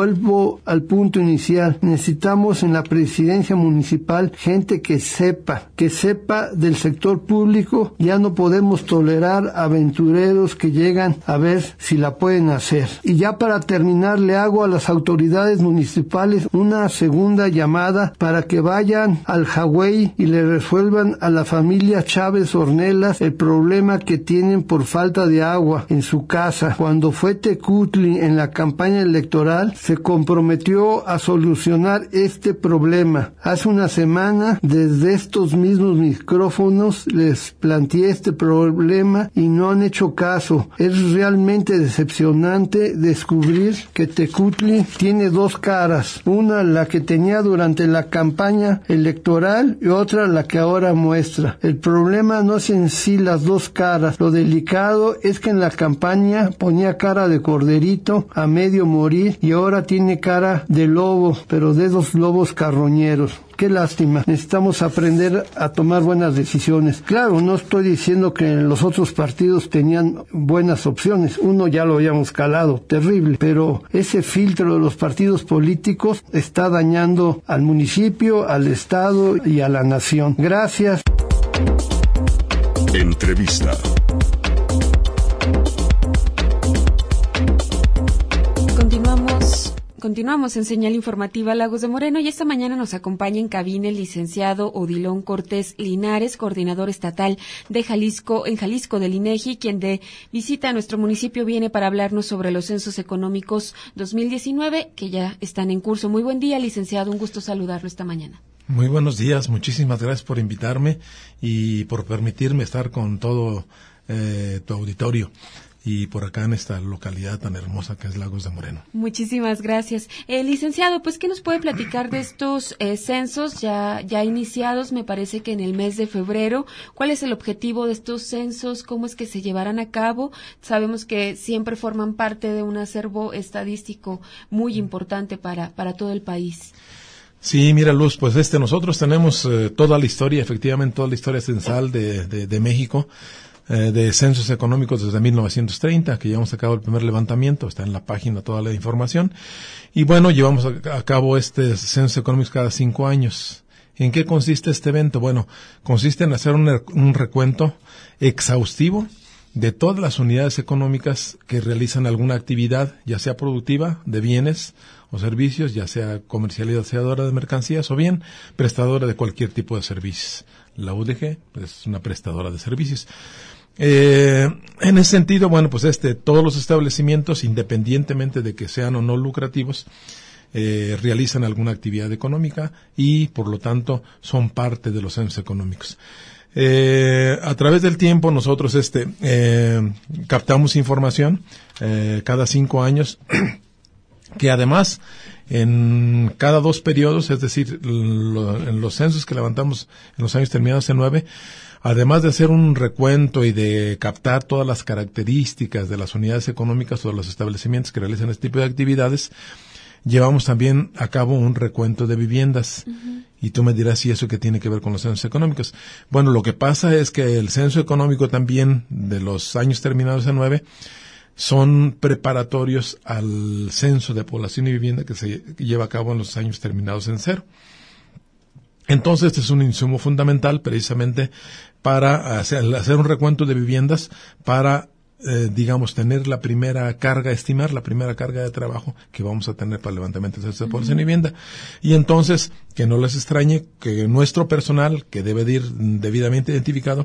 Vuelvo al punto inicial. Necesitamos en la presidencia municipal gente que sepa, que sepa del sector público. Ya no podemos tolerar aventureros que llegan a ver si la pueden hacer. Y ya para terminar, le hago a las autoridades municipales una segunda llamada para que vayan al Hawái y le resuelvan a la familia Chávez Ornelas el problema que tienen por falta de agua en su casa. Cuando fue Tecutli en la campaña electoral, se comprometió a solucionar este problema. Hace una semana, desde estos mismos micrófonos, les planteé este problema y no han hecho caso. Es realmente decepcionante descubrir que Tecutli tiene dos caras. Una, la que tenía durante la campaña electoral, y otra, la que ahora muestra. El problema no es en sí las dos caras. Lo delicado es que en la campaña ponía cara de corderito a medio morir y ahora tiene cara de lobo, pero de esos lobos carroñeros. Qué lástima. Necesitamos aprender a tomar buenas decisiones. Claro, no estoy diciendo que los otros partidos tenían buenas opciones. Uno ya lo habíamos calado, terrible. Pero ese filtro de los partidos políticos está dañando al municipio, al estado y a la nación. Gracias. Entrevista. Continuamos. Continuamos en Señal Informativa Lagos de Moreno y esta mañana nos acompaña en cabina el licenciado Odilon Cortés Linares, coordinador estatal de Jalisco, en Jalisco del INEGI, quien de visita a nuestro municipio viene para hablarnos sobre los censos económicos dos mil diecinueve que ya están en curso. Muy buen día, licenciado, un gusto saludarlo esta mañana. Muy buenos días, muchísimas gracias por invitarme y por permitirme estar con todo eh, tu auditorio. Y por acá en esta localidad tan hermosa que es Lagos de Moreno. Muchísimas gracias. Eh, licenciado, pues, ¿qué nos puede platicar de estos eh, censos ya, ya iniciados? Me parece que en el mes de febrero. ¿Cuál es el objetivo de estos censos? ¿Cómo es que se llevarán a cabo? Sabemos que siempre forman parte de un acervo estadístico muy importante para, para todo el país. Sí, mira, Luz, pues este nosotros tenemos eh, toda la historia, efectivamente toda la historia censal de, de, de México. De censos económicos desde mil novecientos treinta, que llevamos a cabo el primer levantamiento, está en la página toda la información. Y bueno, llevamos a, a cabo este censo económico cada cinco años. ¿En qué consiste este evento? Bueno, consiste en hacer un, un recuento exhaustivo de todas las unidades económicas que realizan alguna actividad, ya sea productiva, de bienes o servicios, ya sea comercializadora de mercancías o bien prestadora de cualquier tipo de servicios. La U D G es una prestadora de servicios. Eh, en ese sentido, bueno, pues este, todos los establecimientos, independientemente de que sean o no lucrativos, eh, realizan alguna actividad económica y, por lo tanto, son parte de los censos económicos. Eh, a través del tiempo nosotros, este, eh, captamos información, eh, cada cinco años, que además, en cada dos periodos, es decir, lo, en los censos que levantamos en los años terminados en nueve, además de hacer un recuento y de captar todas las características de las unidades económicas o de los establecimientos que realizan este tipo de actividades, llevamos también a cabo un recuento de viviendas. Uh-huh. Y tú me dirás si eso que tiene que ver con los censos económicos. Bueno, lo que pasa es que el censo económico también de los años terminados en nueve son preparatorios al censo de población y vivienda que se lleva a cabo en los años terminados en cero. Entonces, este es un insumo fundamental precisamente para hacer, hacer un recuento de viviendas para, eh, digamos, tener la primera carga, estimar la primera carga de trabajo que vamos a tener para el levantamiento del censo de población y vivienda. Y entonces, que no les extrañe que nuestro personal, que debe de ir debidamente identificado,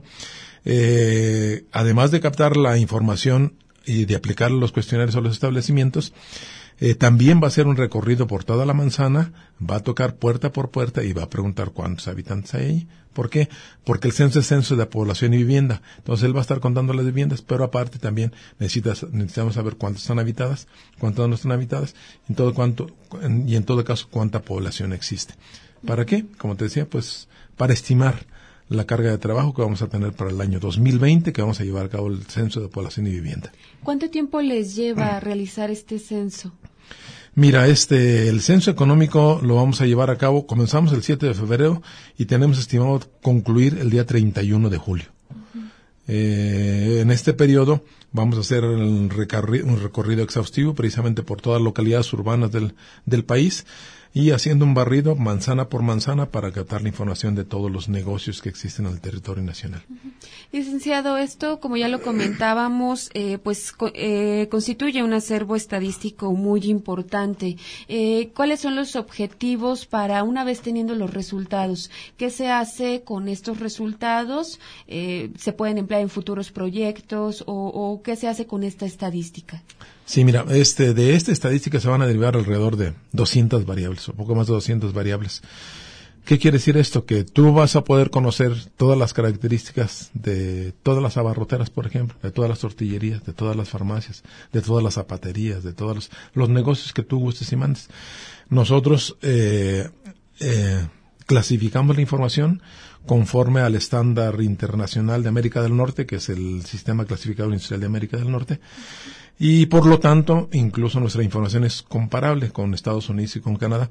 eh, además de captar la información y de aplicar los cuestionarios a los establecimientos, Eh, también va a hacer un recorrido por toda la manzana, va a tocar puerta por puerta y va a preguntar cuántos habitantes hay ahí. ¿Por qué? Porque el censo es censo de población y vivienda. Entonces él va a estar contando las viviendas, pero aparte también necesitas, necesitamos saber cuántas están habitadas, cuántas no están habitadas, y en todo, cuánto, en, y en todo caso cuánta población existe. ¿Para qué? Como te decía, pues para estimar la carga de trabajo que vamos a tener para el año dos mil veinte, que vamos a llevar a cabo el censo de población y vivienda. ¿Cuánto tiempo les lleva a realizar este censo? Mira, este, el censo económico lo vamos a llevar a cabo, comenzamos el siete de febrero y tenemos estimado concluir el día treinta y uno de julio. Uh-huh. Eh, en este periodo vamos a hacer el recorri- un recorrido exhaustivo precisamente por todas las localidades urbanas del, del país y haciendo un barrido manzana por manzana para captar la información de todos los negocios que existen en el territorio nacional. Uh-huh. Licenciado, esto, como ya lo comentábamos, eh, pues co- eh, constituye un acervo estadístico muy importante. Eh, ¿Cuáles son los objetivos para una vez teniendo los resultados? ¿Qué se hace con estos resultados? Eh, ¿Se pueden emplear en futuros proyectos o, o qué se hace con esta estadística? Sí, mira, este, de esta estadística se van a derivar alrededor de doscientas variables, o poco más de doscientas variables. ¿Qué quiere decir esto? Que tú vas a poder conocer todas las características de todas las abarroteras, por ejemplo, de todas las tortillerías, de todas las farmacias, de todas las zapaterías, de todos los, los negocios que tú gustes y mandes. Nosotros eh, eh, clasificamos la información conforme al estándar internacional de América del Norte, que es el Sistema Clasificador Industrial de América del Norte. Y por lo tanto, incluso nuestra información es comparable con Estados Unidos y con Canadá.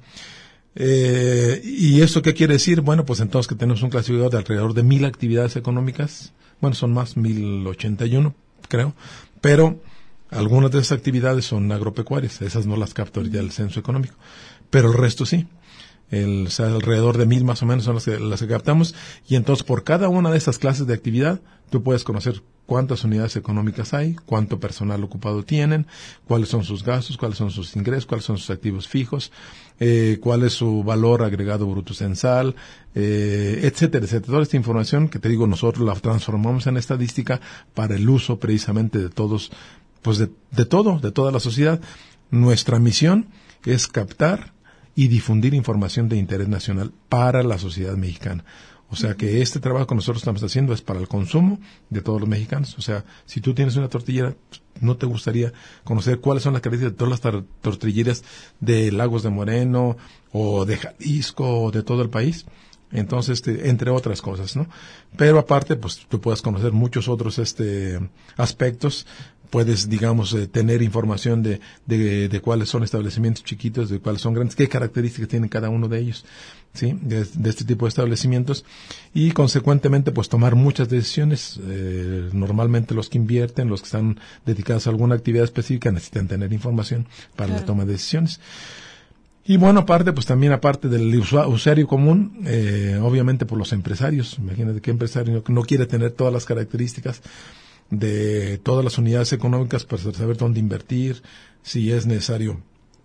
Eh, ¿Y eso qué quiere decir? Bueno, pues entonces que tenemos un clasificador de alrededor de mil actividades económicas. Bueno, son más, mil ochenta y uno, creo. Pero algunas de esas actividades son agropecuarias. Esas no las capta ahorita el censo económico. Pero el resto sí. El, o sea, alrededor de mil más o menos son las que, las que captamos. Y entonces por cada una de esas clases de actividad, tú puedes conocer cuántas unidades económicas hay, cuánto personal ocupado tienen, cuáles son sus gastos, cuáles son sus ingresos, cuáles son sus activos fijos, eh, cuál es su valor agregado bruto censal, eh, etcétera, etcétera. Toda esta información que te digo, nosotros la transformamos en estadística para el uso precisamente de todos, pues de, de todo, de toda la sociedad. Nuestra misión es captar y difundir información de interés nacional para la sociedad mexicana. O sea que este trabajo que nosotros estamos haciendo es para el consumo de todos los mexicanos. O sea, si tú tienes una tortillera, ¿no te gustaría conocer cuáles son las características de todas las tar- tortillerías de Lagos de Moreno o de Jalisco o de todo el país? Entonces, este, entre otras cosas, ¿no? Pero aparte, pues tú puedes conocer muchos otros este aspectos. Puedes, digamos, eh, tener información de, de, de cuáles son establecimientos chiquitos, de cuáles son grandes, qué características tienen cada uno de ellos, ¿sí? De, de este tipo de establecimientos. Y, consecuentemente, pues tomar muchas decisiones. Eh, normalmente los que invierten, los que están dedicados a alguna actividad específica, necesitan tener información para claro. la toma de decisiones. Y bueno, aparte, pues también aparte del usuario común, eh, obviamente por los empresarios. Imagínate qué empresario no, no quiere tener todas las características de todas las unidades económicas para saber dónde invertir, si es necesario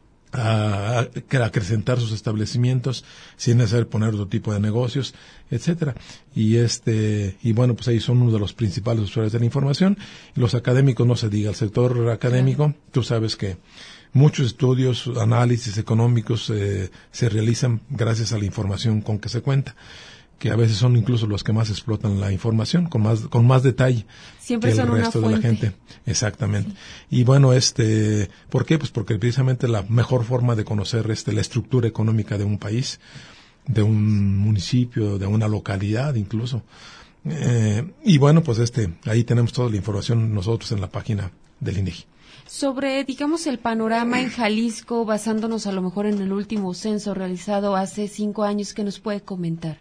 a, a acrecentar sus establecimientos, si es necesario poner otro tipo de negocios, etcétera. Y este, y bueno, pues ahí son uno de los principales usuarios de la información. Los académicos, no se diga, el sector académico, tú sabes que muchos estudios, análisis económicos eh, se realizan gracias a la información con que se cuenta, que a veces son incluso los que más explotan la información, con más con más detalle Siempre que el son resto una de la fuente. gente. Exactamente. Sí. Y bueno, este, ¿por qué? Pues porque precisamente la mejor forma de conocer este la estructura económica de un país, de un municipio, de una localidad incluso. Eh, y bueno, pues este, ahí tenemos toda la información nosotros en la página del INEGI. Sobre, digamos, el panorama en Jalisco, basándonos a lo mejor en el último censo realizado hace cinco años, ¿qué nos puede comentar?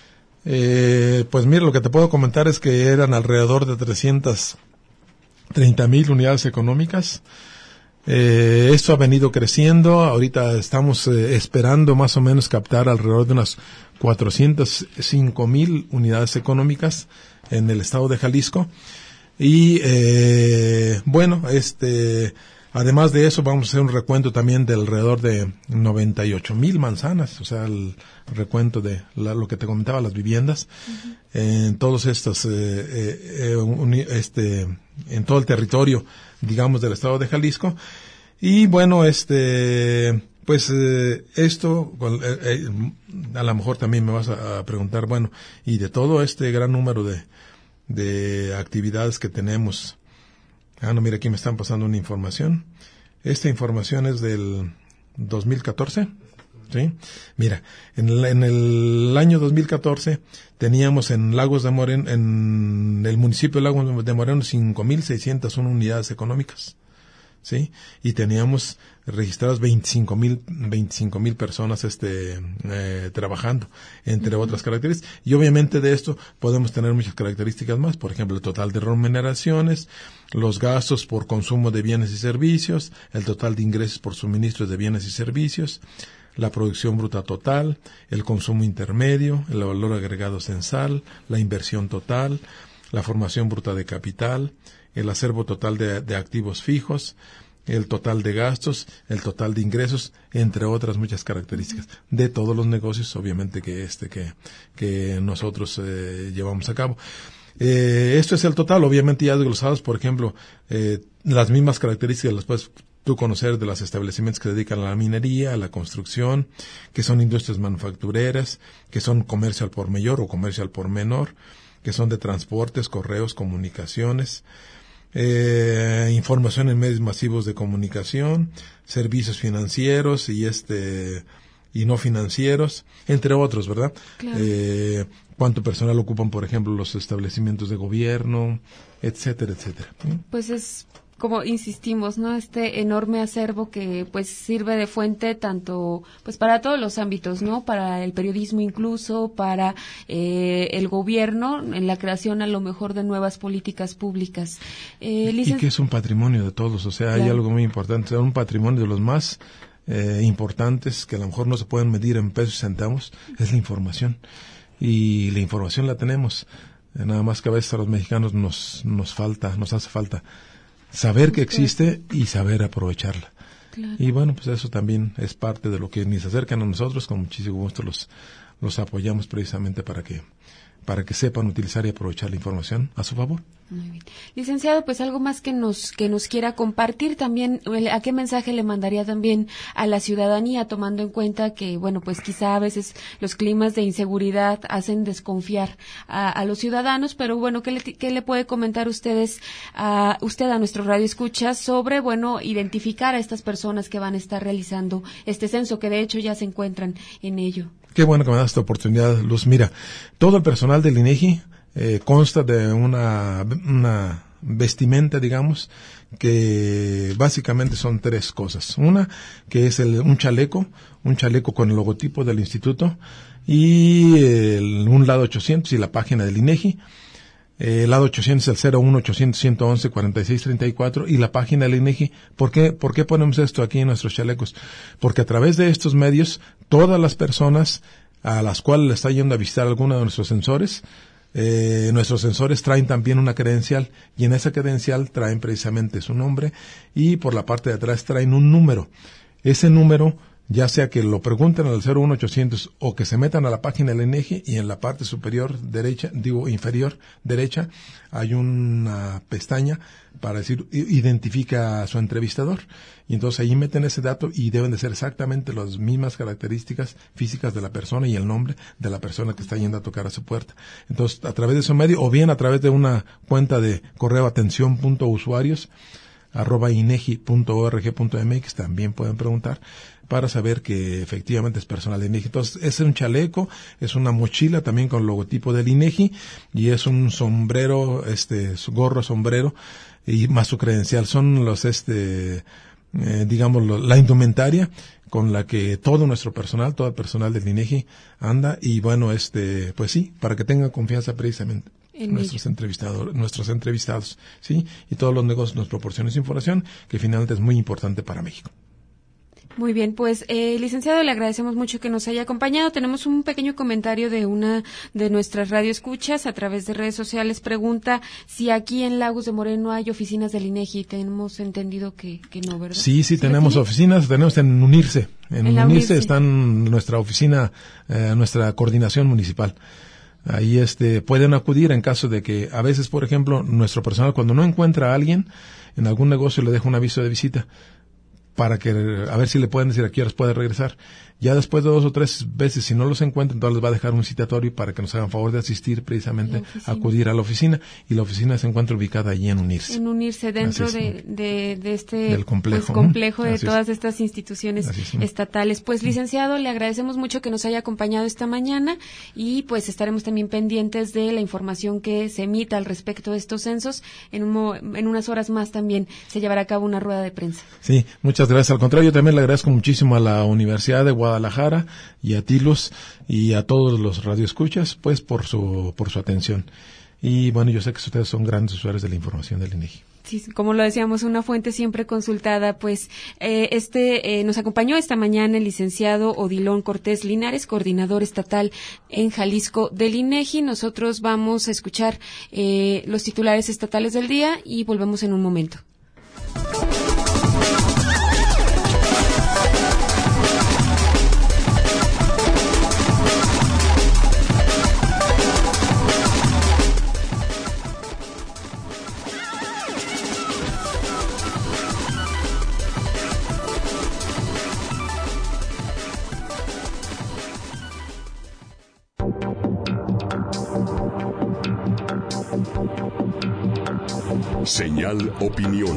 Eh, pues mira, lo que te puedo comentar es que eran alrededor de trescientas treinta mil unidades económicas. Eh, esto ha venido creciendo. Ahorita estamos eh, esperando más o menos captar alrededor de unas cuatrocientas cinco mil unidades económicas en el estado de Jalisco. Y eh, bueno, este, además de eso vamos a hacer un recuento también de alrededor de noventa y ocho mil manzanas, o sea, el recuento de la, lo que te comentaba, las viviendas, uh-huh. en todos estos, eh, eh, uni, este, en todo el territorio, digamos, del estado de Jalisco. Y bueno, este, pues eh, esto, eh, eh, a lo mejor también me vas a, a preguntar, bueno, y de todo este gran número de de actividades que tenemos. Ah, no, mira, aquí me están pasando una información. Esta información es del dos mil catorce, ¿sí? Mira, en el, en el año dos mil catorce teníamos en Lagos de Moreno, en el municipio de Lagos de Moreno, cinco mil seiscientas una unidades económicas, ¿sí? Y teníamos registrados veinticinco mil, veinticinco mil personas, este, eh, trabajando, entre uh-huh. otras características. Y obviamente de esto podemos tener muchas características más, por ejemplo, el total de remuneraciones, los gastos por consumo de bienes y servicios, el total de ingresos por suministros de bienes y servicios, la producción bruta total, el consumo intermedio, el valor agregado censal, la inversión total, la formación bruta de capital, el acervo total de, de activos fijos, el total de gastos, el total de ingresos, entre otras muchas características de todos los negocios, obviamente que este que que nosotros eh, llevamos a cabo. Eh, esto es el total, obviamente ya desglosados, por ejemplo, eh, las mismas características las puedes tú conocer de los establecimientos que se dedican a la minería, a la construcción, que son industrias manufactureras, que son comercio al por mayor o comercio al por menor, que son de transportes, correos, comunicaciones, eh, información en medios masivos de comunicación, servicios financieros y este y no financieros, entre otros, ¿verdad? Claro. Eh, cuánto personal ocupan, por ejemplo, los establecimientos de gobierno, etcétera, etcétera. Pues es como insistimos, ¿no? Este enorme acervo que pues sirve de fuente tanto pues para todos los ámbitos, ¿no? Para el periodismo incluso, para eh, el gobierno, en la creación a lo mejor de nuevas políticas públicas. Eh, y, y que es un patrimonio de todos, o sea, claro. Hay algo muy importante, es un patrimonio de los más eh, importantes que a lo mejor no se pueden medir en pesos y centavos, es la información. Y la información la tenemos, eh, nada más que a veces a los mexicanos nos, nos falta, nos hace falta saber que existe y saber aprovecharla. Claro. Y bueno, pues eso también es parte de lo que ni se acercan a nosotros, con muchísimo gusto los los apoyamos precisamente para que para que sepan utilizar y aprovechar la información a su favor. Muy bien. Licenciado, pues algo más que nos que nos quiera compartir también, ¿a qué mensaje le mandaría también a la ciudadanía, tomando en cuenta que, bueno, pues quizá a veces los climas de inseguridad hacen desconfiar a, a los ciudadanos, pero bueno, ¿qué le, qué le puede comentar ustedes a usted a nuestro radio escucha sobre, bueno, identificar a estas personas que van a estar realizando este censo, que de hecho ya se encuentran en ello? Qué bueno que me das esta oportunidad, Luz. Mira, todo el personal del INEGI Eh, consta de una, una vestimenta, digamos, que básicamente son tres cosas. Una, que es el, un chaleco, un chaleco con el logotipo del instituto y el, un lado ochocientos y la página del INEGI. Eh, el lado ochocientos es el cero uno ochocientos ciento once cuarenta y seis treinta y cuatro y la página del INEGI. ¿Por qué, por qué ponemos esto aquí en nuestros chalecos? Porque a través de estos medios, todas las personas a las cuales le está yendo a visitar alguno de nuestros sensores, Eh, nuestros sensores traen también una credencial y en esa credencial traen precisamente su nombre y por la parte de atrás traen un número. Ese número, ya sea que lo pregunten al cero uno ochocientos o que se metan a la página del INEGI y en la parte superior derecha, digo inferior derecha, hay una pestaña para decir identifica a su entrevistador y entonces ahí meten ese dato y deben de ser exactamente las mismas características físicas de la persona y el nombre de la persona que está yendo a tocar a su puerta. Entonces, a través de ese medio o bien a través de una cuenta de correo atención punto usuarios arroba inegi punto org punto mx también pueden preguntar para saber que efectivamente es personal de INEGI. Entonces, es un chaleco, es una mochila también con el logotipo del INEGI y es un sombrero, este, su gorro sombrero y más su credencial. Son los, este, eh, digamos, lo, la indumentaria con la que todo nuestro personal, todo el personal del INEGI anda y bueno, este, pues sí, para que tengan confianza precisamente. En nuestros ello. entrevistados, nuestros entrevistados, sí, y todos los negocios nos proporcionan esa información que finalmente es muy importante para México. Muy bien, pues eh, licenciado, le agradecemos mucho que nos haya acompañado. Tenemos un pequeño comentario de una de nuestras radioescuchas a través de redes sociales. Pregunta si aquí en Lagos de Moreno hay oficinas del INEGI. Tenemos entendido que, que no, ¿verdad? Sí, sí, ¿Sí tenemos oficinas, tenemos en Unirse. En, en Unirse, Unirse está nuestra oficina, eh, nuestra coordinación municipal. Ahí este pueden acudir en caso de que a veces, por ejemplo, nuestro personal cuando no encuentra a alguien en algún negocio le deja un aviso de visita para que a ver si le pueden decir a qué horas puede regresar Ya después de dos o tres veces, si no los encuentran, entonces les va a dejar un citatorio para que nos hagan favor de asistir precisamente a acudir a la oficina, y la oficina se encuentra ubicada allí en Unirse. En Unirse, dentro de, de, de este Del complejo, pues, complejo de Así todas es. estas instituciones Así es. estatales. Pues, licenciado, le agradecemos mucho que nos haya acompañado esta mañana, y pues estaremos también pendientes de la información que se emita al respecto de estos censos. En, un mo- en unas horas más también se llevará a cabo una rueda de prensa. Sí, muchas gracias. Al contrario, yo también le agradezco muchísimo a la Universidad de Guadalajara y a Tilos y a todos los radioescuchas, pues, por su por su atención. Y bueno, yo sé que ustedes son grandes usuarios de la información del INEGI. Sí, como lo decíamos, una fuente siempre consultada. Pues eh, este eh, nos acompañó esta mañana el licenciado Odilon Cortés Linares, coordinador estatal en Jalisco del INEGI. Nosotros vamos a escuchar eh, los titulares estatales del día y volvemos en un momento. Señal Opinión.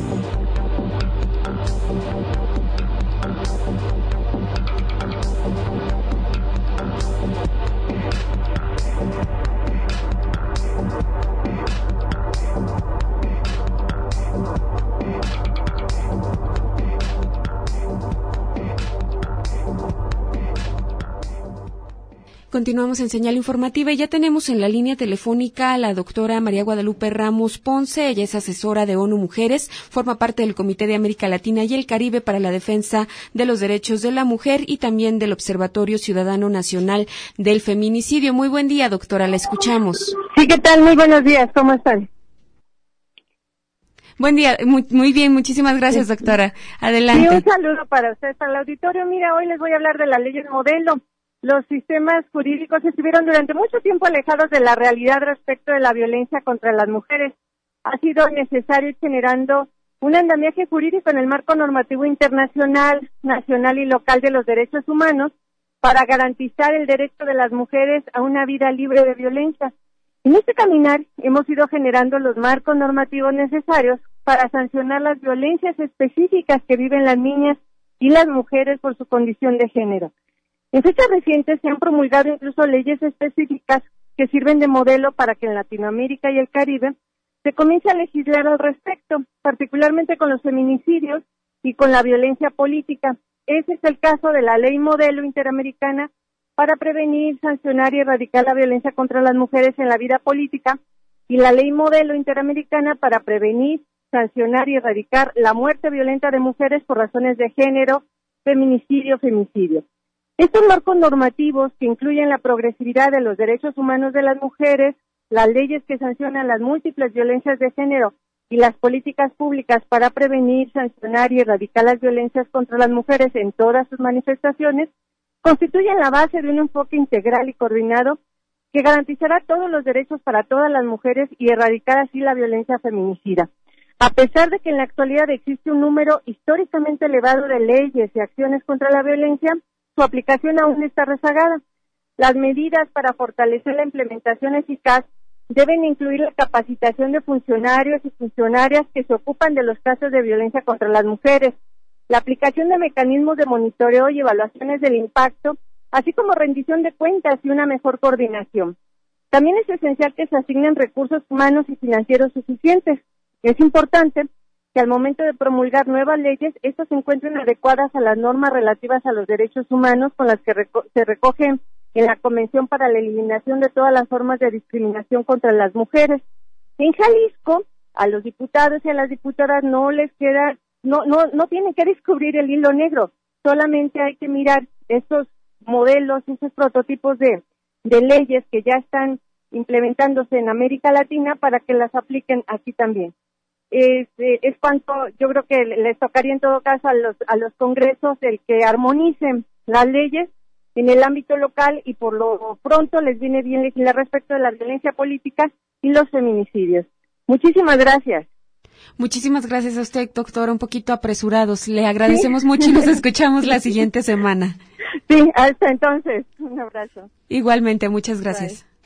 Continuamos en Señal Informativa y ya tenemos en la línea telefónica a la doctora María Guadalupe Ramos Ponce. Ella es asesora de ONU Mujeres, forma parte del Comité de América Latina y el Caribe para la Defensa de los Derechos de la Mujer y también del Observatorio Ciudadano Nacional del Feminicidio. Muy buen día, doctora, la escuchamos. Sí, ¿qué tal? Muy buenos días, ¿cómo están? Buen día, muy, muy bien, muchísimas gracias, doctora. Adelante. Sí, un saludo para ustedes, para el auditorio. Mira, hoy les voy a hablar de las leyes modelo. Los sistemas jurídicos estuvieron durante mucho tiempo alejados de la realidad respecto de la violencia contra las mujeres. Ha sido necesario ir generando un andamiaje jurídico en el marco normativo internacional, nacional y local de los derechos humanos para garantizar el derecho de las mujeres a una vida libre de violencia. En este caminar hemos ido generando los marcos normativos necesarios para sancionar las violencias específicas que viven las niñas y las mujeres por su condición de género. En fechas recientes se han promulgado incluso leyes específicas que sirven de modelo para que en Latinoamérica y el Caribe se comience a legislar al respecto, particularmente con los feminicidios y con la violencia política. Ese es el caso de la Ley Modelo Interamericana para prevenir, sancionar y erradicar la violencia contra las mujeres en la vida política y la Ley Modelo Interamericana para prevenir, sancionar y erradicar la muerte violenta de mujeres por razones de género, feminicidio, femicidio. Estos marcos normativos que incluyen la progresividad de los derechos humanos de las mujeres, las leyes que sancionan las múltiples violencias de género y las políticas públicas para prevenir, sancionar y erradicar las violencias contra las mujeres en todas sus manifestaciones, constituyen la base de un enfoque integral y coordinado que garantizará todos los derechos para todas las mujeres y erradicar así la violencia feminicida. A pesar de que en la actualidad existe un número históricamente elevado de leyes y acciones contra la violencia, su aplicación aún está rezagada. Las medidas para fortalecer la implementación eficaz deben incluir la capacitación de funcionarios y funcionarias que se ocupan de los casos de violencia contra las mujeres, la aplicación de mecanismos de monitoreo y evaluaciones del impacto, así como rendición de cuentas y una mejor coordinación. También es esencial que se asignen recursos humanos y financieros suficientes. Es importante que al momento de promulgar nuevas leyes, estas se encuentren adecuadas a las normas relativas a los derechos humanos con las que reco- se recogen en la Convención para la Eliminación de todas las formas de discriminación contra las mujeres. En Jalisco, a los diputados y a las diputadas no les queda, no, no, no tienen que descubrir el hilo negro, solamente hay que mirar estos modelos, esos prototipos de, de leyes que ya están implementándose en América Latina para que las apliquen aquí también. Es, es cuanto yo creo que les tocaría en todo caso a los a los congresos el que armonicen las leyes en el ámbito local y por lo pronto les viene bien legislar respecto de la violencia política y los feminicidios. Muchísimas gracias. Muchísimas gracias a usted, doctora, un poquito apresurados. Le agradecemos mucho y nos escuchamos la siguiente semana. Sí, hasta entonces. Un abrazo. Igualmente, muchas gracias. Bye.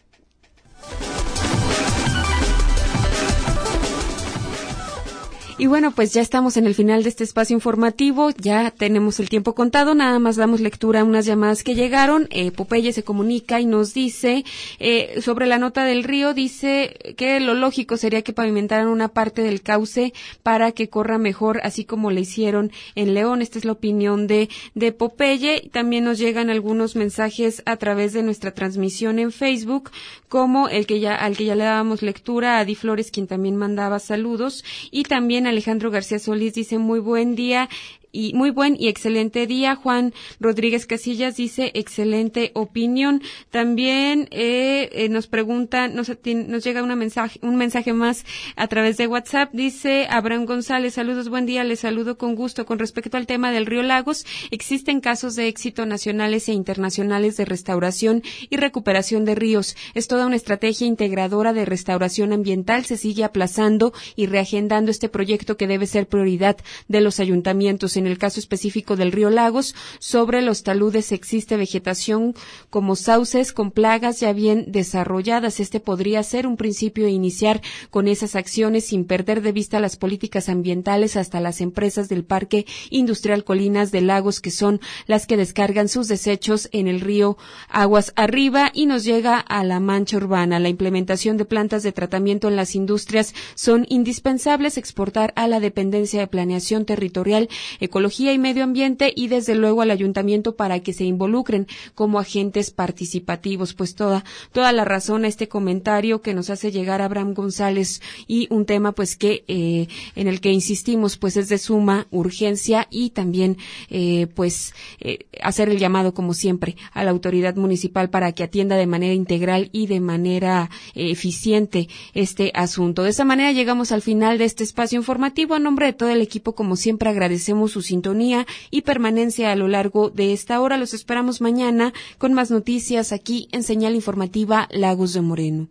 Y bueno, pues ya estamos en el final de este espacio informativo, ya tenemos el tiempo contado, nada más damos lectura a unas llamadas que llegaron. eh, Popeye se comunica y nos dice, eh, sobre la nota del río, dice que lo lógico sería que pavimentaran una parte del cauce para que corra mejor, así como le hicieron en León. Esta es la opinión de, de Popeye. También nos llegan algunos mensajes a través de nuestra transmisión en Facebook, como el que ya, al que ya le dábamos lectura, a Di Flores, quien también mandaba saludos, y también Alejandro García Solís dice muy buen día y muy buen y excelente día. Juan Rodríguez Casillas dice excelente opinión. También eh, eh, nos pregunta, nos, nos llega una mensaje, un mensaje más a través de WhatsApp. Dice Abraham González, saludos, buen día, les saludo con gusto. Con respecto al tema del río Lagos, existen casos de éxito nacionales e internacionales de restauración y recuperación de ríos. Es toda una estrategia integradora de restauración ambiental. Se sigue aplazando y reagendando este proyecto que debe ser prioridad de los ayuntamientos. En el caso específico del río Lagos, sobre los taludes existe vegetación como sauces con plagas ya bien desarrolladas. Este podría ser un principio de iniciar con esas acciones sin perder de vista las políticas ambientales hasta las empresas del Parque Industrial Colinas de Lagos, que son las que descargan sus desechos en el río aguas arriba. Y nos llega a la mancha urbana. La implementación de plantas de tratamiento en las industrias son indispensables. Exportar a la dependencia de planeación territorial, ecología y medio ambiente, y desde luego al ayuntamiento para que se involucren como agentes participativos. Pues toda toda la razón a este comentario que nos hace llegar Abraham González, y un tema pues que eh, en el que insistimos pues es de suma urgencia, y también eh, pues eh, hacer el llamado como siempre a la autoridad municipal para que atienda de manera integral y de manera eh, eficiente este asunto. De esa manera llegamos al final de este espacio informativo. A nombre de todo el equipo, como siempre, agradecemos su sintonía y permanencia a lo largo de esta hora. Los esperamos mañana con más noticias aquí en Señal Informativa Lagos de Moreno.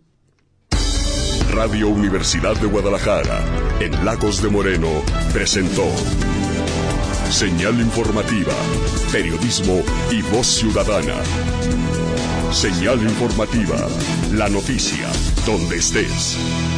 Radio Universidad de Guadalajara, en Lagos de Moreno, presentó Señal Informativa, periodismo y voz ciudadana. Señal Informativa, la noticia, donde estés.